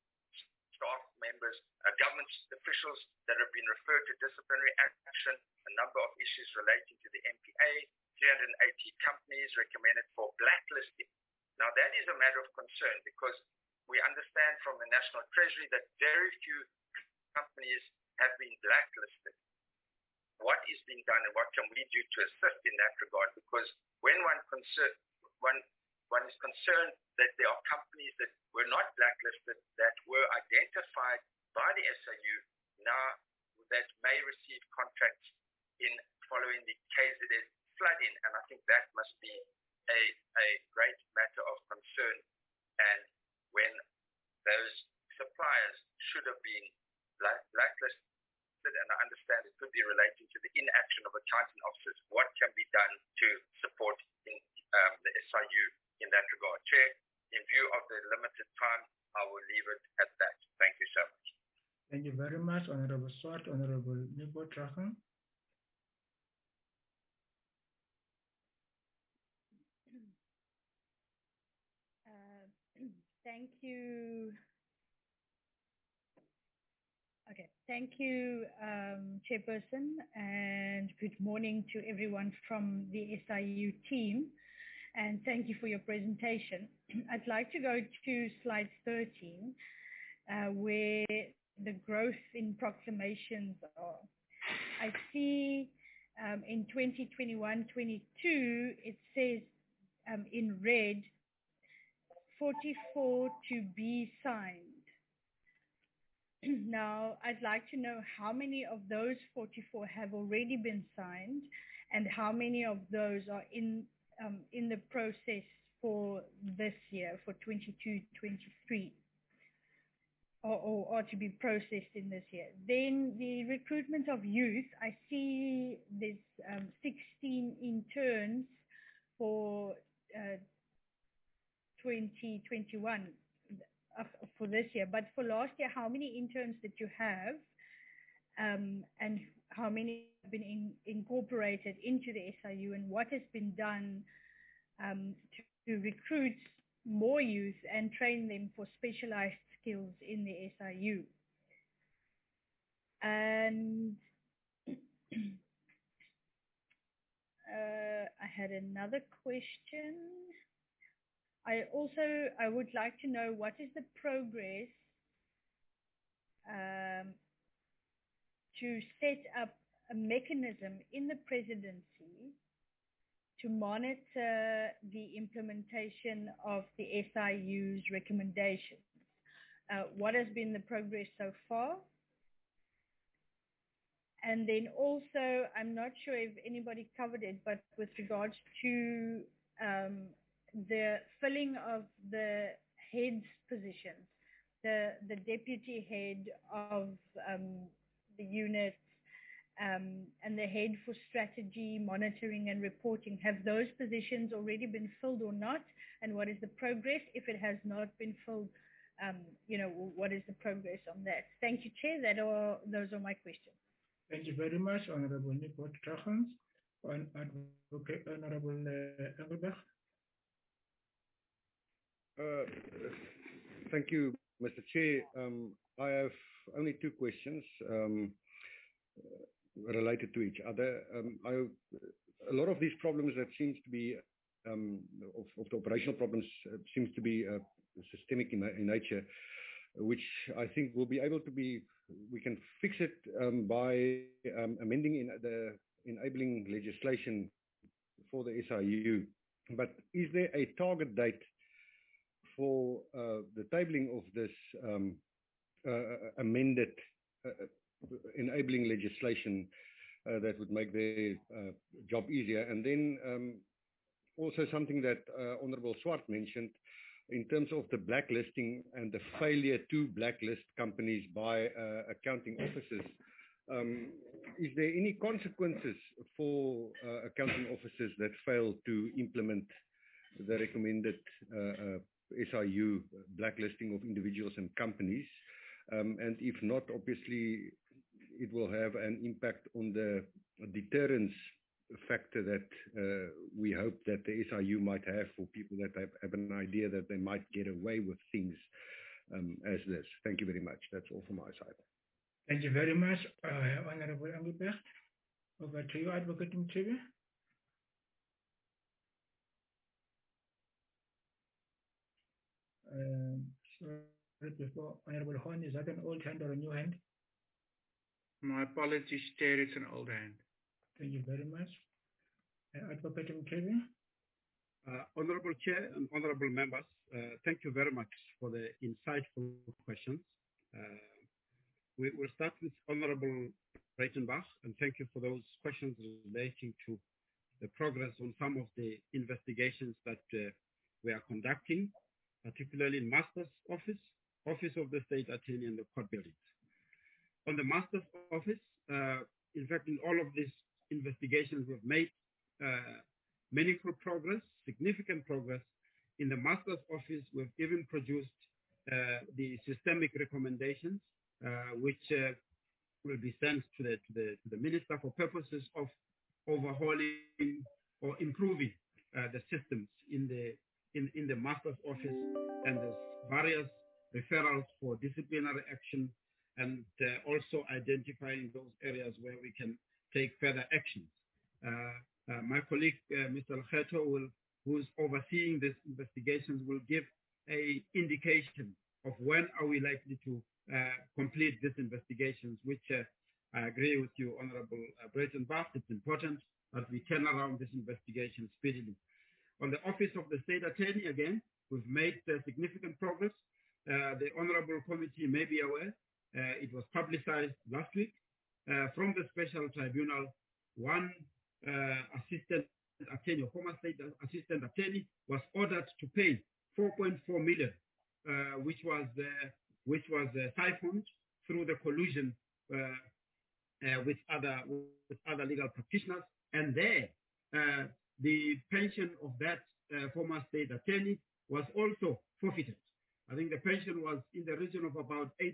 staff members, uh, government officials that have been referred to disciplinary action, a number of issues relating to the N P A, three hundred eighty companies recommended for blacklisting. Now that is a matter of concern, because we understand from the National Treasury that very few companies have been blacklisted. What is being done and what can we do to assist in that regard? Because when one, concern, one, one is concerned that there are companies that were not blacklisted that were identified by the S I U now that may receive contracts in following the K Z N flooding, and I think that must be a, a great matter of concern. And when those suppliers should have been black, blacklisted, and I understand it could be relating to the inaction of accounting officers, what can be done to support in, um, the S I U in that regard? Chair, in view of the limited time, I will leave it at that. Thank you so much. Thank you very much, Honorable Swart. Honorable Nico Trahan. Uh, thank you. Okay, thank you, um, Chairperson, and good morning to everyone from the S I U team, and thank you for your presentation. I'd like to go to slide thirteen, uh, where the growth in proclamations are. I see um, in twenty twenty-one twenty-two, it says um, in red, forty-four to be signed. Now, I'd like to know how many of those forty-four have already been signed, and how many of those are in um, in the process for this year, for twenty-two twenty-three, or, or, or to be processed in this year. Then the recruitment of youth, I see there's um, sixteen interns for uh, twenty twenty-one uh, for this year. But for last year, how many interns did you have, um, and how many have been in, incorporated into the S I U, and what has been done um, to, to recruit more youth and train them for specialized skills in the S I U? And uh, I had another question. I also, I would like to know what is the progress um, to set up a mechanism in the presidency to monitor the implementation of the S I U's recommendations. Uh, what has been the progress so far? And then also, I'm not sure if anybody covered it, but with regards to um, the filling of the heads positions, the, the deputy head of um, the unit um, and the head for strategy, monitoring and reporting, have those positions already been filled or not? And what is the progress? If it has not been filled, um, you know, what is the progress on that? Thank you, Chair. That are, those are my questions. Thank you very much, Honorable Nico Trachans. On Advocate Honorable uh, Engelbrecht. Uh, thank you, Mister Chair. Um, I have only two questions um, related to each other. Um, I, a lot of these problems that seems to be um, of, of the operational problems uh, seems to be uh, systemic in, in nature, which I think will be able to be, we can fix it um, by um, amending in the enabling legislation for the S I U. But is there a target date for uh, the tabling of this um, uh, amended uh, enabling legislation uh, that would make their uh, job easier? And then um, also something that uh, Honorable Swart mentioned, in terms of the blacklisting and the failure to blacklist companies by uh, accounting officers, um, is there any consequences for uh, accounting officers that fail to implement the recommended uh, uh, S I U blacklisting of individuals and companies? Um, and if not, obviously, it will have an impact on the deterrence factor that uh, we hope that the S I U might have for people that have, have an idea that they might get away with things um, as this. Thank you very much. That's all from my side. Thank you very much, uh, Honorable Engelbrecht. Over to you, Advocate Mchibi. Um, sorry, before Honorable Horn, is that an old hand or a new hand? My apologies, Chair, it's an old hand. Thank you very much. Uh, Advocate Mchibi. Uh, Honorable Chair and Honorable Members, uh, thank you very much for the insightful questions. Uh, we will start with Honorable Breitenbach, and thank you for those questions relating to the progress on some of the investigations that uh, we are conducting, particularly in Master's Office, Office of the State Attorney, and the court buildings. On the Master's Office, uh, in fact, in all of these investigations, we've made uh, meaningful progress, significant progress. In the Master's Office, we've even produced uh, the systemic recommendations, uh, which uh, will be sent to the, to, the, to the Minister for purposes of overhauling or improving uh, the systems in the, in, in the Master's Office, and there's various referrals for disciplinary action, and uh, also identifying those areas where we can take further actions. Uh, uh, my colleague, uh, Mister Lekgetho, will, who's overseeing these investigations, will give a indication of when are we likely to uh, complete these investigations, which uh, I agree with you, Honorable uh, Breitenbach. It's important that we turn around this investigation speedily. On the Office of the State Attorney, again, we've made uh, significant progress. Uh, the Honorable Committee may be aware, uh, it was publicized last week uh, from the Special Tribunal. One uh, assistant attorney, former state assistant attorney, was ordered to pay four point four million, uh, which was uh, which was uh, siphoned through the collusion uh, uh, with other with other legal practitioners, and there uh, the pension of that uh, former state attorney was also forfeited. I think the pension was in the region of about eight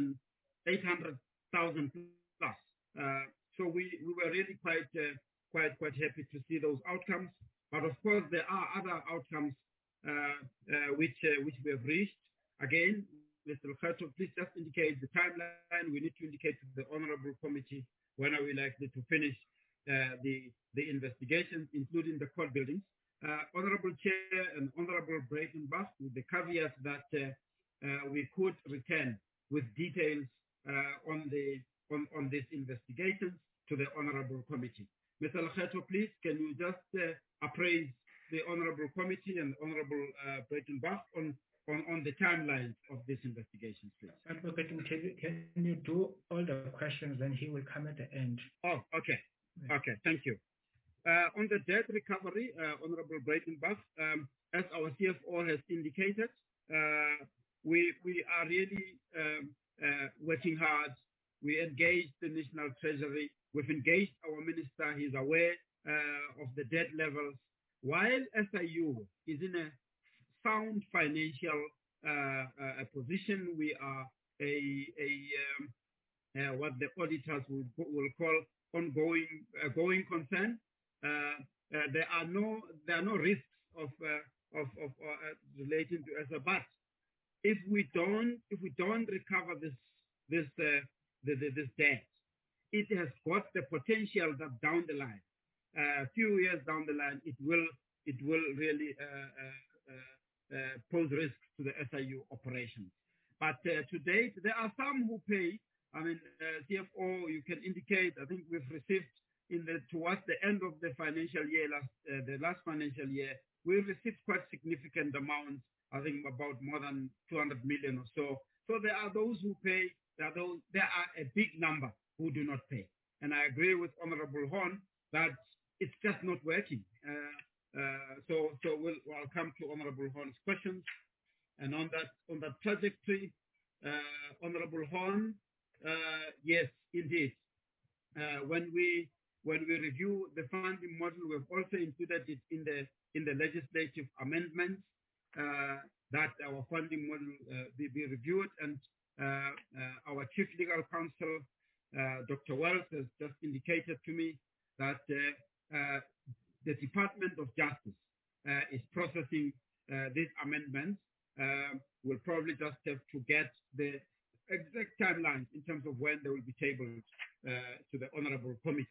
hundred thousand plus. Uh, so we, we were really quite, uh, quite, quite happy to see those outcomes. But of course, there are other outcomes uh, uh, which, uh, which we have reached. Again, Mister Lekgetho, please just indicate the timeline. We need to indicate to the Honorable Committee when are we likely to finish uh, the, the investigations, including the court buildings. Uh, Honorable Chair and Honorable Breitenbach, with the caveat that uh, uh, we could return with details uh, on the on, on these investigations to the Honorable Committee. Mister Lekgetho, please, can you just uh, appraise the Honorable Committee and Honorable uh, Breitenbach on, on, on the timelines of these investigations, please? Advocate, can you do all the questions, then he will come at the end. Oh, okay. Okay, thank you. Uh, on the debt recovery, uh, Honorable Breitenbach, um, as our C F O has indicated, uh, we, we are really um, uh, working hard. We engaged the National Treasury. We've engaged our minister. He's aware uh, of the debt levels. While S I U is in a sound financial uh, uh, position, we are a, a um, uh, what the auditors will, will call ongoing uh, going concern. Uh, uh, there are no there are no risks of uh, of, of uh, relating to S A, but if we don't if we don't recover this this uh, the, the, this debt, it has got the potential that down the line, a uh, few years down the line, it will it will really uh, uh, uh, uh, pose risks to the S I U operations. But uh, to date, there are some who pay. I mean, uh, C F O, you can indicate. I think we've received in the towards the end of the financial year, last uh, the last financial year, we received quite significant amounts. I think about more than two hundred million or so. So there are those who pay. There are those. There are a big number who do not pay. And I agree with Honorable Horn that it's just not working. Uh, uh, so so we'll, I'll come to Honorable Horn's questions. And on that on that trajectory, uh, Honorable Horn, uh, yes, indeed. Uh, when we when we review the funding model, we've also included it in the in the legislative amendments uh, that our funding model uh, be, be reviewed. And uh, uh, our Chief Legal Counsel, uh, Doctor Wells, has just indicated to me that uh, uh, the Department of Justice uh, is processing uh, these amendments. Uh, we'll probably just have to get the exact timelines in terms of when they will be tabled uh, to the Honorable Committee.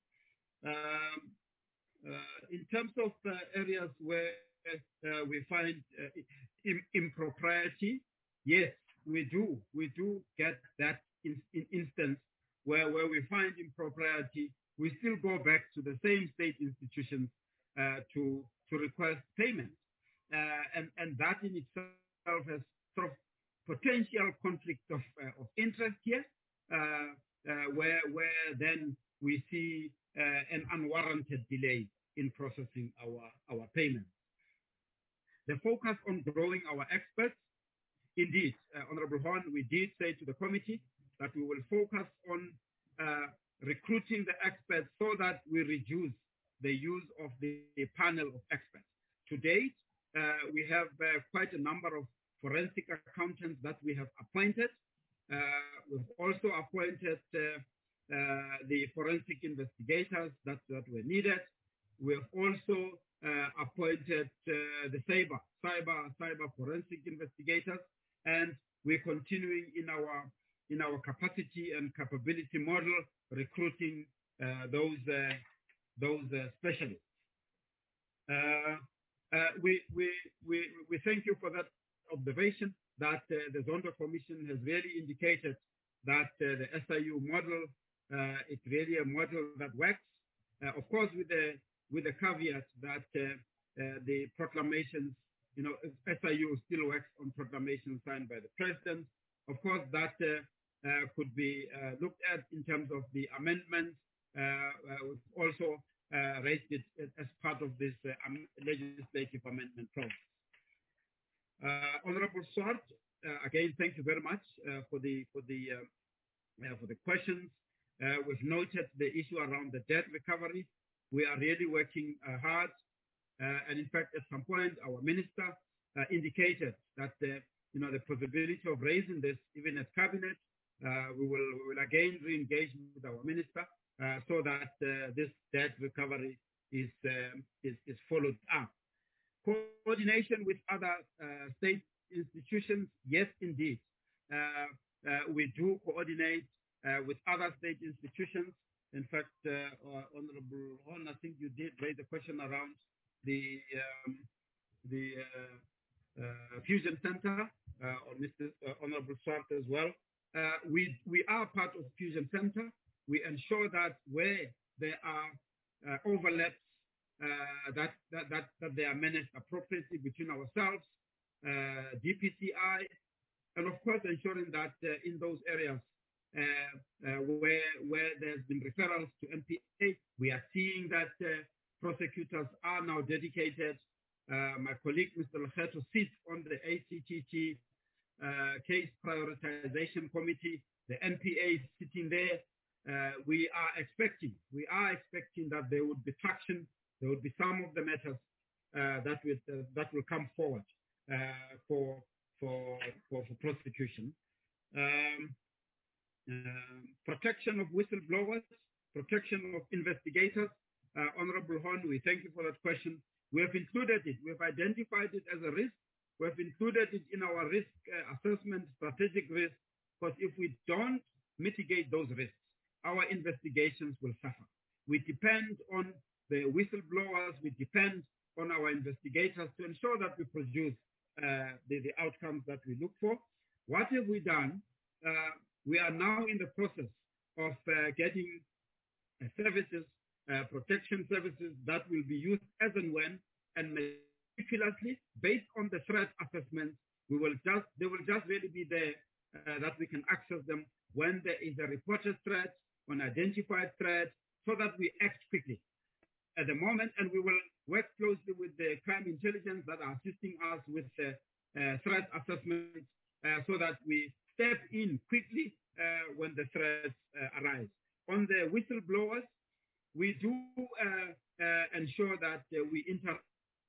Um, uh, in terms of uh, areas where uh, we find uh, im impropriety, yes, we do. We do get that in, in instance where, where we find impropriety. We still go back to the same state institutions uh, to, to request payment. Uh, and, and that in itself has sort of potential conflict of, uh, of interest here, uh, uh, where, where then we see uh, an unwarranted delay in processing our, our payments. The focus on growing our experts, indeed, uh, Honorable Horn, we did say to the committee that we will focus on uh, recruiting the experts so that we reduce the use of the, the panel of experts. To date, uh, we have uh, quite a number of forensic accountants that we have appointed. Uh, we've also appointed uh, uh, the forensic investigators that, that were needed. We have also uh, appointed uh, the cyber, cyber, cyber forensic investigators, and we're continuing in our in our capacity and capability model, recruiting uh, those uh, those uh, specialists. Uh, uh, we we we we thank you for that observation that uh, the Zondo Commission has really indicated that uh, the S I U model uh, is really a model that works. Uh, of course, with the with the caveat that uh, uh, the proclamations, you know, S I U still works on proclamations signed by the president. Of course, that uh, uh, could be uh, looked at in terms of the amendments. Uh, uh, we've also uh, raised it as part of this uh, um, legislative amendment process. Uh, Honorable Swart, uh, again, thank you very much uh, for the for the uh, uh, for the questions. Uh, we've noted the issue around the debt recovery. We are really working uh, hard, uh, and in fact, at some point, our minister uh, indicated that the you know the possibility of raising this even at cabinet. Uh, we will we will again re-engage with our minister uh, so that uh, this debt recovery is um, is is followed up. Coordination with other uh, state institutions, yes, indeed. Uh, uh, we do coordinate uh, with other state institutions. In fact, uh, uh, Honorable Hon, I think you did raise a question around the um, the uh, uh, Fusion Center, uh, or Mister Uh, Honorable Swart as well. Uh, we we are part of Fusion Center. We ensure that where there are uh, overlaps, Uh, that, that, that, that they are managed appropriately between ourselves, uh, D P C I, and of course ensuring that uh, in those areas uh, uh, where, where there's been referrals to N P A, we are seeing that uh, prosecutors are now dedicated. Uh, my colleague, Mister Lekgetho, sits on the A C T T uh, Case Prioritization Committee. The N P A is sitting there. Uh, we are expecting, we are expecting that there would be traction. There will be some of the matters uh, that will uh, that will come forward uh, for, for for for prosecution. Um, uh, protection of whistleblowers, protection of investigators. Uh, Honorable Hon, we thank you for that question. We have included it. We have identified it as a risk. We have included it in our risk uh, assessment, strategic risk, because if we don't mitigate those risks, our investigations will suffer. We depend on the whistleblowers, we depend on our investigators to ensure that we produce uh, the, the outcomes that we look for. What have we done? Uh, we are now in the process of uh, getting uh, services, uh, protection services that will be used as and when, and meticulously, based on the threat assessments, we will just, they will just really be there uh, that we can access them when there is a reported threat, an identified threat, so that we act quickly at the moment, and we will work closely with the crime intelligence that are assisting us with uh, uh, threat assessment uh, so that we step in quickly uh, when the threats uh, arise. On the whistleblowers, we do uh, uh, ensure that uh, we interact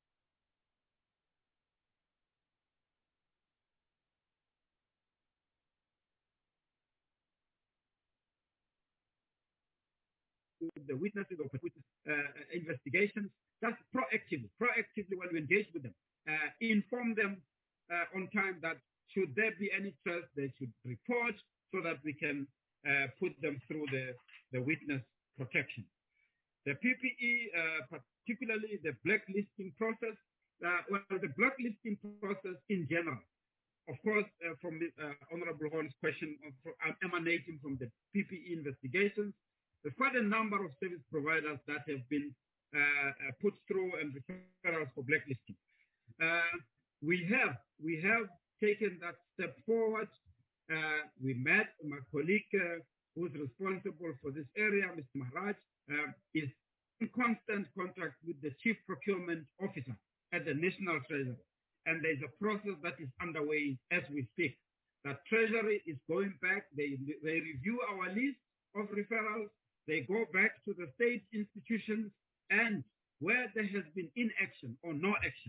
the witnesses of uh, investigations, just proactively, proactively when we engage with them, uh, inform them uh, on time that should there be any trust, they should report so that we can uh, put them through the, the witness protection. The P P E, uh, particularly the blacklisting process, uh, well, the blacklisting process in general, of course, uh, from the uh, Honorable Horn's question uh, emanating from the P P E investigations, there's quite a number of service providers that have been uh, put through and referrals for blacklisting. Uh, we have we have taken that step forward. Uh, we met my colleague uh, who's responsible for this area, Mister Maharaj, uh, is in constant contact with the Chief Procurement Officer at the National Treasury. And there's a process that is underway as we speak. That Treasury is going back, they, they review our list of referrals, they go back to the state institutions, and where there has been inaction or no action,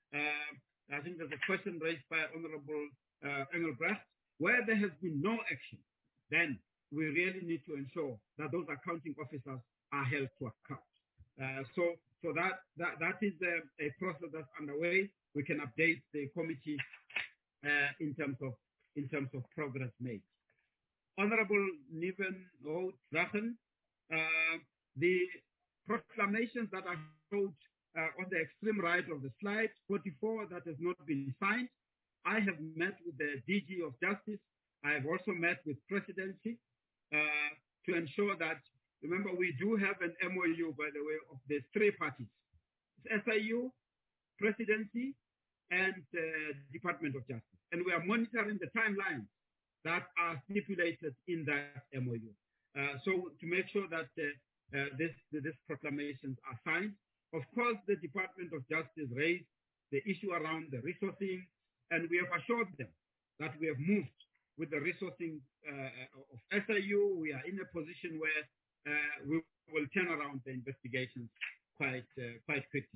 uh, I think there's a question raised by Honorable uh, Engelbrecht, where there has been no action, then we really need to ensure that those accounting officers are held to account. Uh, so so that, that, that is a, a process that's underway. We can update the committee uh, in terms of in terms of progress made. Honorable Niven Drachen, uh, the proclamations that are showed uh, on the extreme right of the slide, forty-four, that has not been signed. I have met with the D G of Justice. I have also met with Presidency uh, to ensure that, remember, we do have an M O U, by the way, of the three parties. It's S I U, Presidency, and uh, Department of Justice. And we are monitoring the timelines that are stipulated in that M O U. Uh, so to make sure that uh, uh, this, this proclamations are signed. Of course, the Department of Justice raised the issue around the resourcing, and we have assured them that we have moved with the resourcing uh, of S I U. We are in a position where uh, we will turn around the investigations quite, uh, quite quickly.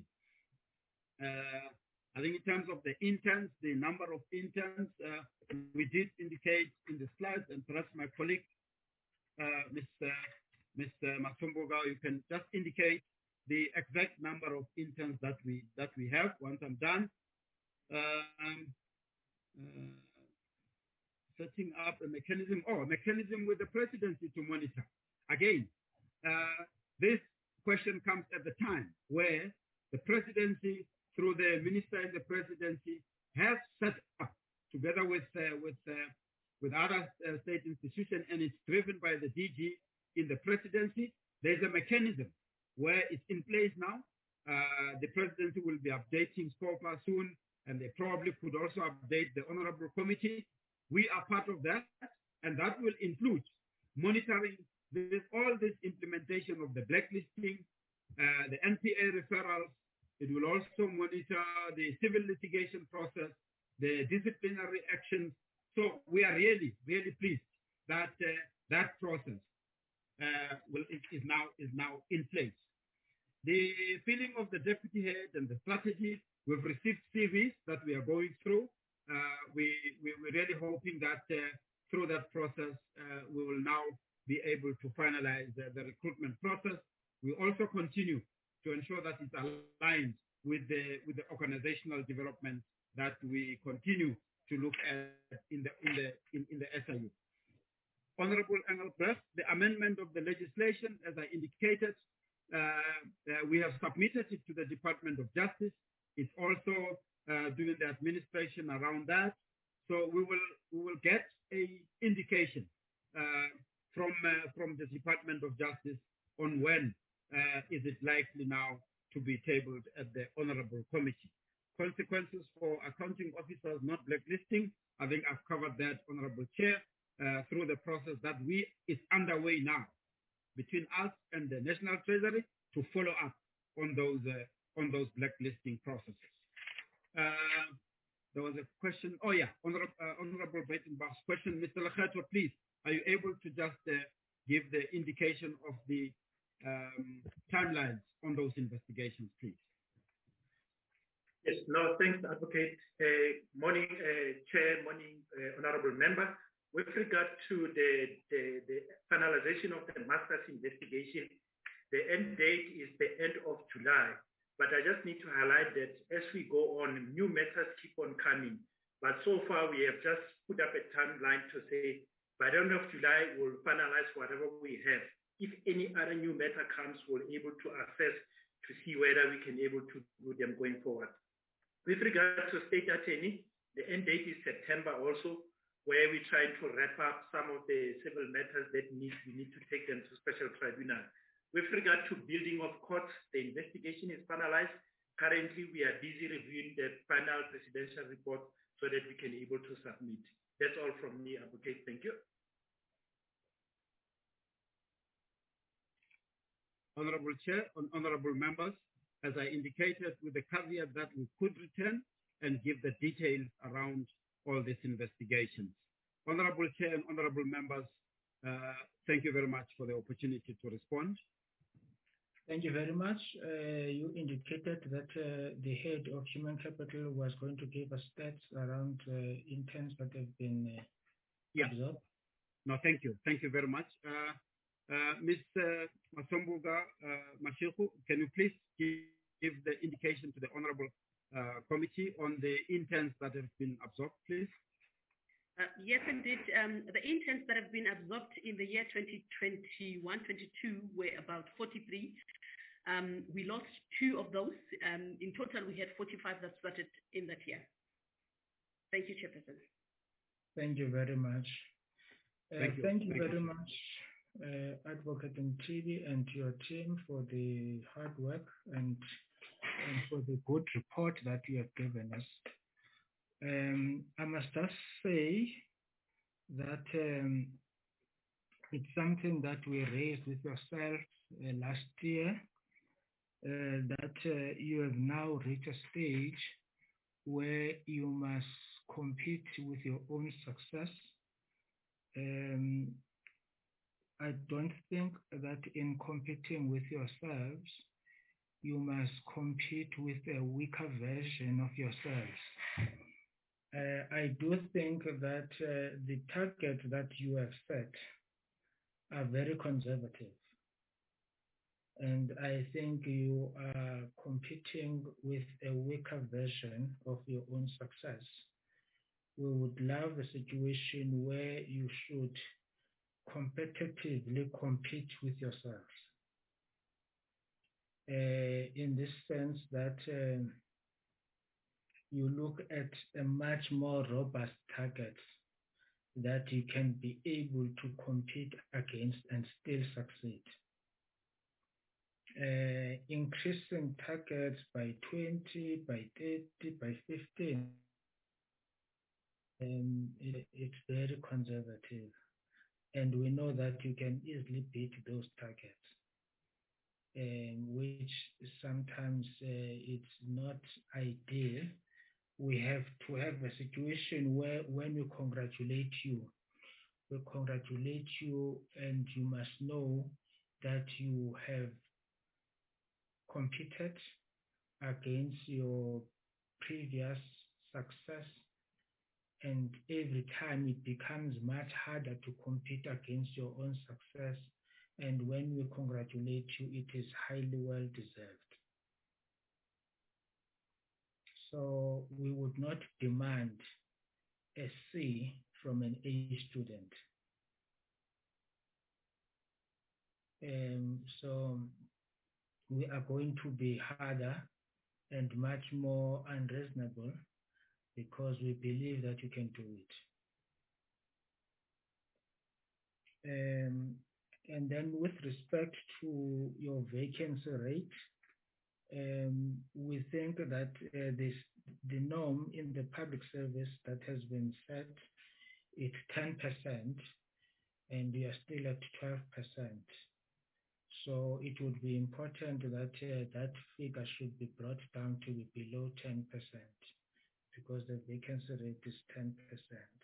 Uh, I think in terms of the interns, the number of interns, uh, we did indicate in the slides, and perhaps my colleague, uh, Mister Mister Masumbuga, you can just indicate the exact number of interns that we that we have once I'm done. Um, uh, setting up a mechanism, or a mechanism with the presidency to monitor. Again, uh, this question comes at the time where the presidency, through the minister in the presidency, has set up together with uh, with uh, with other uh, state institutions, and it's driven by the D G in the presidency. There's a mechanism where it's in place now. Uh, the presidency will be updating SCOPA soon, and they probably could also update the honorable committee. We are part of that, and that will include monitoring this, all this implementation of the blacklisting, uh, the N P A referrals. It will also monitor the civil litigation process, the disciplinary actions. So we are really, really pleased that uh, that process uh, will, is, is, now, is now in place. The filling of the deputy head and the strategy, we've received C Vs that we are going through. Uh, we, we, we're really hoping that uh, through that process, uh, we will now be able to finalize uh, the recruitment process. We also continue to ensure that it's aligned with the, with the organizational development that we continue to look at in the, in the, in, in the S I U. Honorable Engelbrecht, the amendment of the legislation, as I indicated, uh, uh, we have submitted it to the Department of Justice. It's also uh, doing the administration around that. So we will, we will get a indication uh, from, uh, from the Department of Justice on when uh, is it likely now to be tabled at the Honorable Committee. Consequences for accounting officers not blacklisting, I think I've covered that, Honorable Chair, uh, through the process that we is underway now between us and the National Treasury to follow up on those uh, on those blacklisting processes. Uh, there was a question. Oh yeah, Honorable, uh, Honorable Breitenbach's question, Mister Lekgetho, please, are you able to just uh, give the indication of the um, timelines on those investigations, please? Yes, no, thanks, Advocate. Uh, morning, uh, Chair, morning, uh, Honorable Member. With regard to the, the, the finalization of the master's investigation, the end date is the end of July. But I just need to highlight that as we go on, new matters keep on coming. But so far, we have just put up a timeline to say, by the end of July, we'll finalize whatever we have. If any other new matter comes, we'll be able to assess to see whether we can be able to do them going forward. With regard to state attorney, the end date is September also, where we're trying to wrap up some of the civil matters that need, we need to take them to special tribunal. With regard to building of courts, the investigation is finalized. Currently, we are busy reviewing the final presidential report so that we can be able to submit. That's all from me, Advocate. Thank you. Honorable Chair, honorable members, as I indicated, with the caveat that we could return and give the details around all these investigations. Honorable Chair and honorable members, uh, thank you very much for the opportunity to respond. Thank you very much. Uh, you indicated that uh, the head of human capital was going to give us stats around uh, interns that have been uh, yeah. absorbed. No, thank you. Thank you very much. Uh, uh, Mister Masumbuga uh, Mashego, can you please give, give the indication to the honorable uh, committee on the interns that have been absorbed, please? Uh, yes, indeed. Um, the interns that have been absorbed in the year twenty twenty-one twenty-two were about forty-three. Um, we lost two of those. Um, in total, we had forty-five that started in that year. Thank you, Chairperson. Thank you very much. Uh, thank you, thank you thank very you. much, uh, Advocate Mthibi, and your team for the hard work and, and for the good report that you have given us. Um, I must just say that um, it's something that we raised with yourselves uh, last year, uh, that uh, you have now reached a stage where you must compete with your own success. Um, I don't think that in competing with yourselves, you must compete with a weaker version of yourselves. Uh, I do think that uh, the target that you have set are very conservative. And I think you are competing with a weaker version of your own success. We would love a situation where you should competitively compete with yourselves. Uh, in this sense that um, you look at a much more robust target that you can be able to compete against and still succeed. Uh, increasing targets by twenty, by thirty, by fifteen, um, it, it's very conservative. And we know that you can easily beat those targets, um, which sometimes uh, it's not ideal. We have to have a situation where when we congratulate you, we congratulate you and you must know that you have competed against your previous success, and every time it becomes much harder to compete against your own success, and when we congratulate you, it is highly well deserved. So we would not demand a C from an A student. Um, so we are going to be harder and much more unreasonable because we believe that you can do it. Um, and then with respect to your vacancy rate, um, we think that uh, this, the norm in the public service that has been set, it's ten percent, and we are still at twelve percent. So it would be important that uh, that figure should be brought down to be below ten percent because the vacancy rate is ten percent.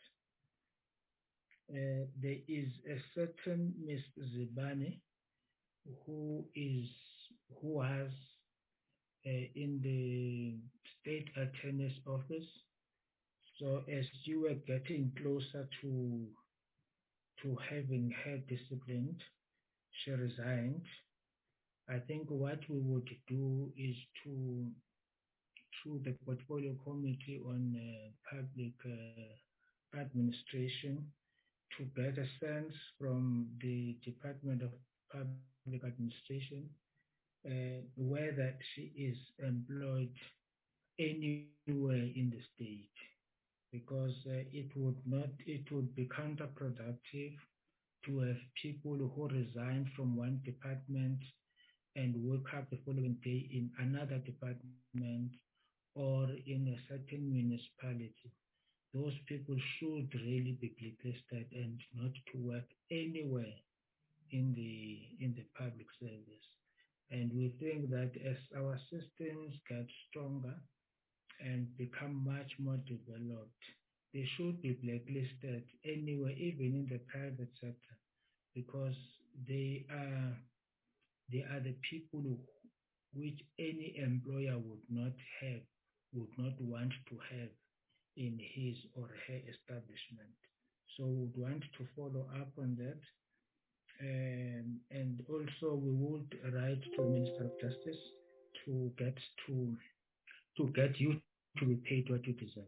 Uh, there is a certain Miz Zibani who is who has uh, in the state attorney's office. So as you were getting closer to to having her disciplined, she resigned. I think what we would do is to, through the Portfolio Committee on uh, Public uh, Administration, to get a sense from the Department of Public Administration uh, whether she is employed anywhere in the state, because uh, it would not, it would be counterproductive to have people who resign from one department and wake up the following day in another department or in a certain municipality. Those people should really be blacklisted and not to work anywhere in the in the public service. And we think that as our systems get stronger and become much more developed, they should be blacklisted anywhere, even in the private sector, because they are they are the people who, which any employer would not have, would not want to have in his or her establishment. So we would want to follow up on that. Um, and also we would write to the Minister of Justice to get to to get you to be paid what you deserve.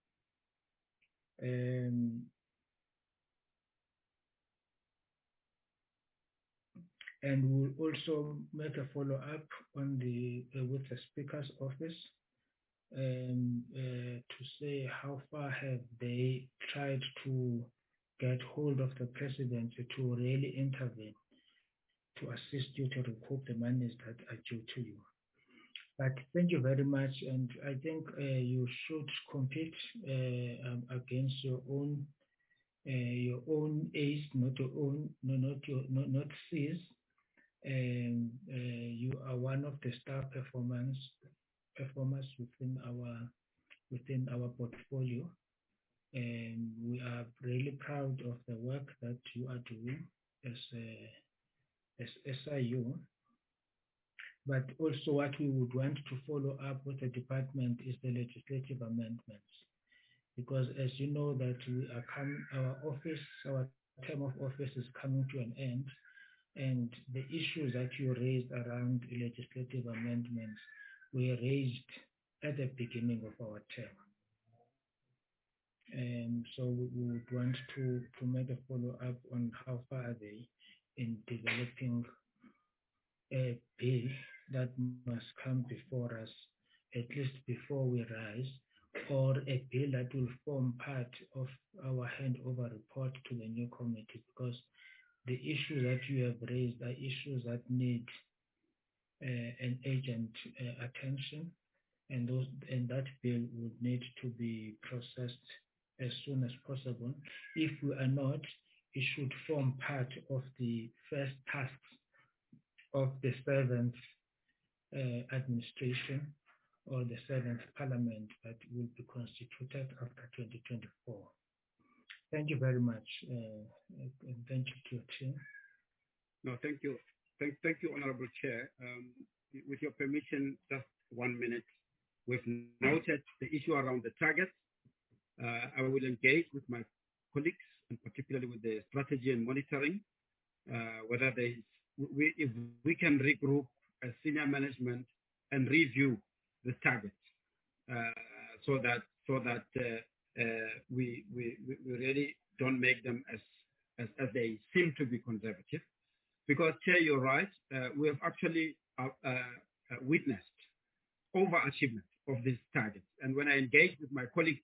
Um, and we'll also make a follow up on the uh, with the Speaker's office um, uh, to say how far have they tried to get hold of the President to really intervene to assist you to recoup the monies that are due to you. But thank you very much, and I think uh, you should compete uh, um, against your own uh, your own A's, not your own, no, not your, not, not C's, and uh, you are one of the star performance performers within our within our portfolio, and we are really proud of the work that you are doing as a, as S I U. But also what we would want to follow up with the department is the legislative amendments, because as you know that we are come, our office, our term of office is coming to an end, and the issues that you raised around legislative amendments were raised at the beginning of our term. And so we would want to, to make a follow-up on how far are they in developing a bill that must come before us, at least before we rise, or a bill that will form part of our handover report to the new committee, because the issues that you have raised are issues that need uh, an urgent uh, attention, and those and that bill would need to be processed as soon as possible. If we are not, it should form part of the first tasks of the seventh uh, administration or the seventh parliament that will be constituted after twenty twenty-four. Thank you very much, uh, and thank you to your team. No, thank you. Thank, thank you, Honorable Chair. Um, with your permission, just one minute. We've noted the issue around the targets. Uh, I will engage with my colleagues, and particularly with the strategy and monitoring, uh, whether there is, we, if we can regroup as senior management and review the targets, uh, so that so that uh, uh, we, we we really don't make them as, as as they seem to be conservative. Because, Chair, you're right. Uh, we have actually uh, uh, witnessed overachievement of these targets, and when I engage with my colleagues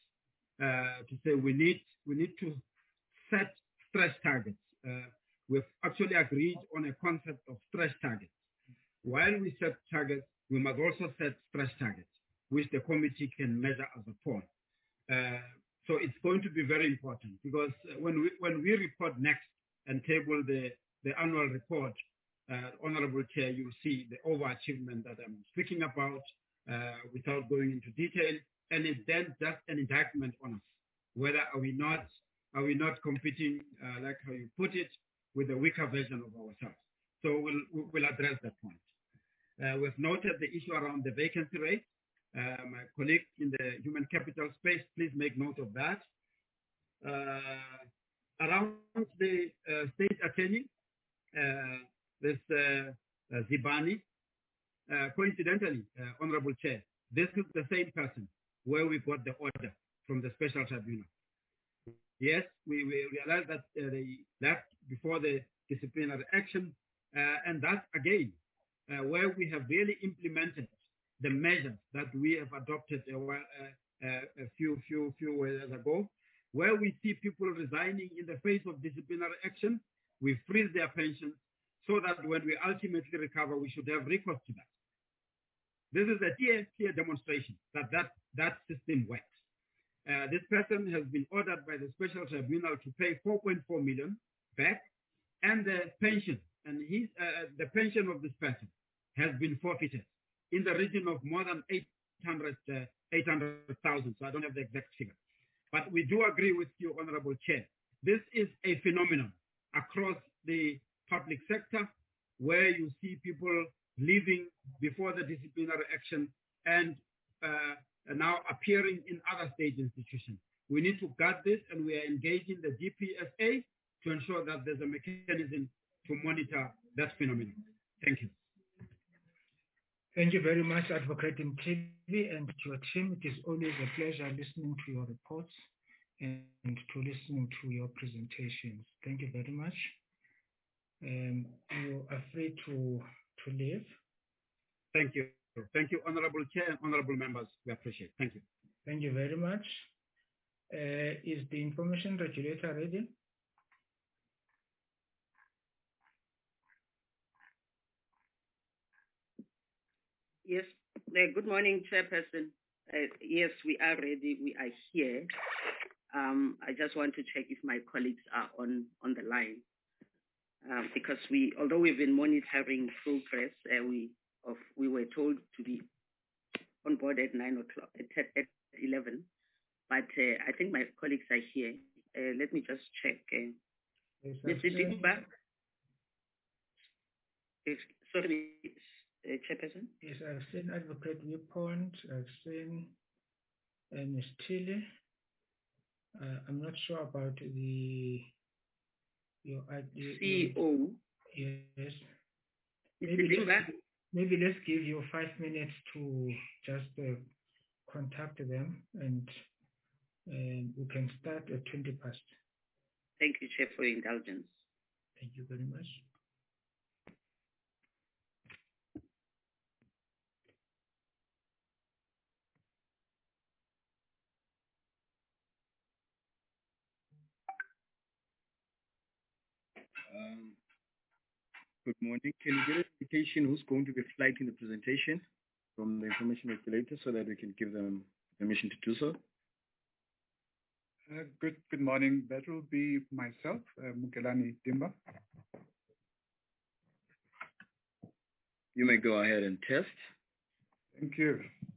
uh, to say we need we need to set stretch targets, uh, we've actually agreed on a concept of stretch targets. While we set targets, we must also set stretch targets, which the committee can measure as a point. Uh, so it's going to be very important, because when we when we report next and table the the annual report, uh, Honorable Chair, you will see the overachievement that I'm speaking about uh, without going into detail, and it's then just an indictment on us. Whether are we not are we not competing, uh, like how you put it, with the weaker version of ourselves? So we'll we'll address that point. Uh, we've noted the issue around the vacancy rate. Uh, my colleague in the human capital space, please make note of that. Uh, around the uh, state attorney, uh, this uh, uh, Zibani, uh, coincidentally, uh, Honorable Chair, this is the same person where we got the order from the special tribunal. Yes, we, we realized that uh, they left before the disciplinary action, uh, and that again, uh, where we have really implemented the measures that we have adopted a, while, uh, uh, a few, few, few years ago, where we see people resigning in the face of disciplinary action, we freeze their pensions so that when we ultimately recover, we should have recourse to that. This is a clear, clear demonstration that that, that system works. Uh, this person has been ordered by the special tribunal to pay four point four million back, and the pension, and his, uh, the pension of this person has been forfeited in the region of more than eight hundred thousand, so I don't have the exact figure. But we do agree with you, Honorable Chair. This is a phenomenon across the public sector, where you see people leaving before the disciplinary action and uh, now appearing in other state institutions. We need to guard this, and we are engaging the D P S A to ensure that there's a mechanism to monitor that phenomenon. Thank you. Thank you very much, Advocate Mkivi, and to your team. It is always a pleasure listening to your reports and to listening to your presentations. Thank you very much. Um, you are free to, to leave. Thank you. Thank you, Honorable Chair and Honorable Members. We appreciate it. Thank you. Thank you very much. Uh, is the information regulator ready? Yes. Uh, good morning, Chairperson. Uh, yes, we are ready. We are here. Um, I just want to check if my colleagues are on, on the line. um, because we, although we've been monitoring progress, uh, we of we were told to be on board at nine o'clock, at, at eleven, but uh, I think my colleagues are here. Uh, let me just check. Uh, Yes, Mister I've seen- Dimba, if, sorry, uh, Chairperson. Yes, I've seen Advocate Viewpoint. I've seen uh, Miz Tilly. Uh, I'm not sure about the your idea. C E O. Yes. Mister Maybe Dimba. let's, maybe let's give you five minutes to just uh, contact them, and um, we can start at twenty past. Thank you, Chair, for your indulgence. Thank you very much. Um, good morning. Can you get an indication who's going to be flagging the presentation from the information regulator so that we can give them permission to do so? Uh, good, good morning. That will be myself, uh, Mukelani Dimba. You may go ahead and test. Thank you.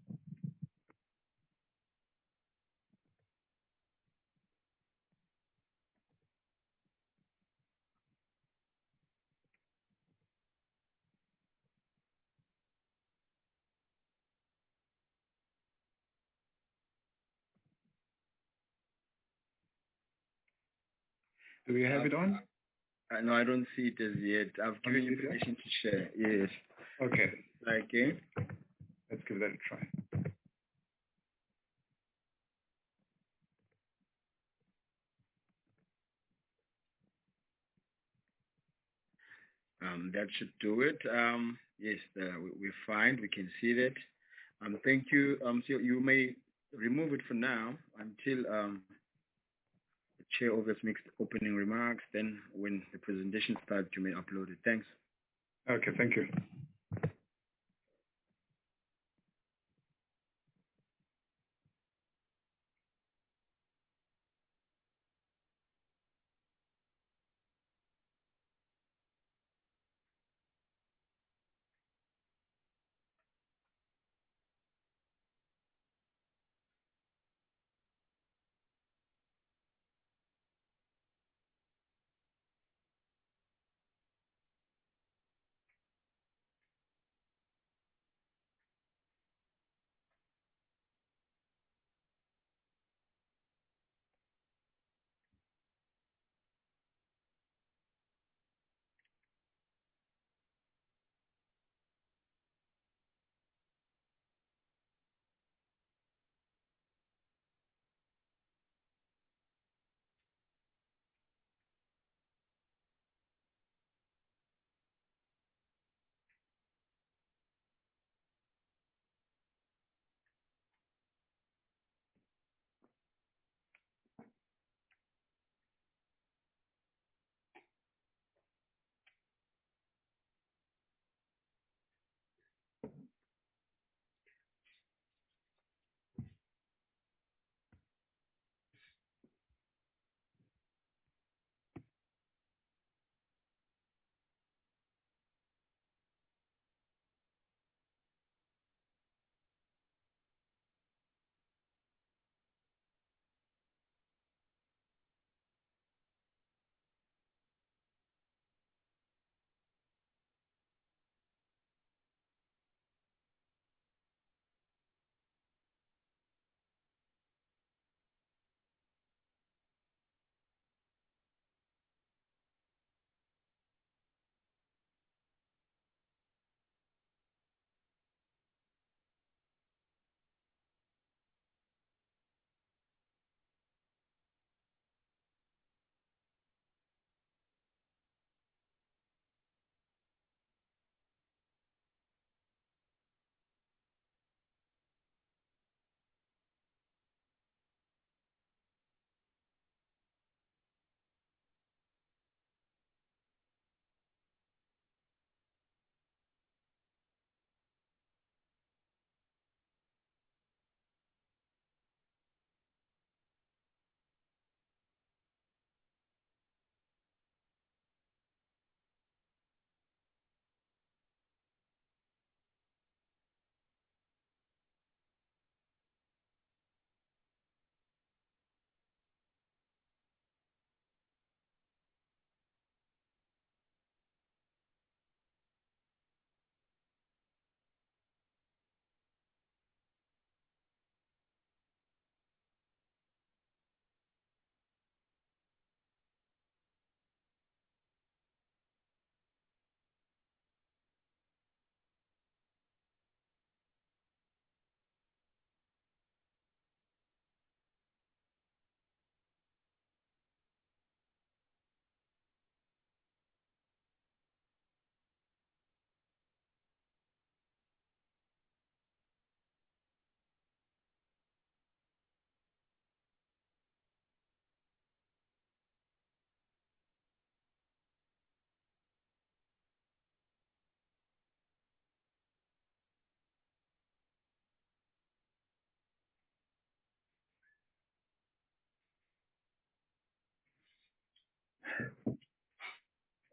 Do we have Um, it on? Uh, no, I don't see it as yet. I've given you permission to share. Yes. Okay. Okay. Let's give that a try. Um, that should do it. Um, yes, uh, we, we're fine. We can see that. Um, thank you. Um, so you may remove it for now until um, the chair always makes the opening remarks. Then when the presentation starts, you may upload it. Thanks. Okay, thank you.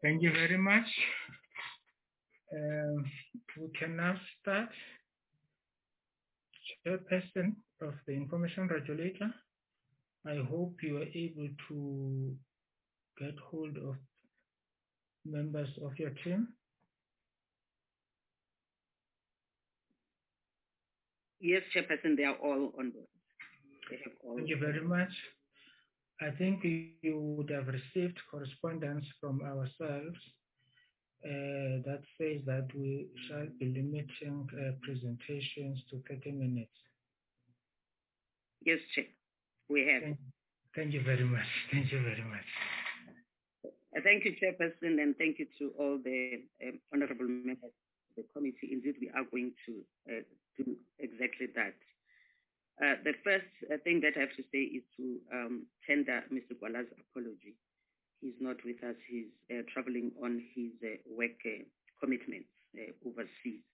Thank you very much. Um, we can now start. Chairperson of the Information Regulator, I hope you are able to get hold of members of your team. Yes, Chairperson, they are all on board. They have all Thank you very much. I think you would have received correspondence from ourselves uh, that says that we shall be limiting uh, presentations to thirty minutes. Yes, Chair, we have. Thank, thank you very much. Thank you very much. Uh, thank you, Chairperson, and thank you to all the um, honorable members of the committee. Indeed, we are going to uh, do exactly that. Uh, the first uh, thing that I have to say is to um, tender Mister Gwala's apology. He's not with us. He's uh, traveling on his uh, work uh, commitments uh, overseas.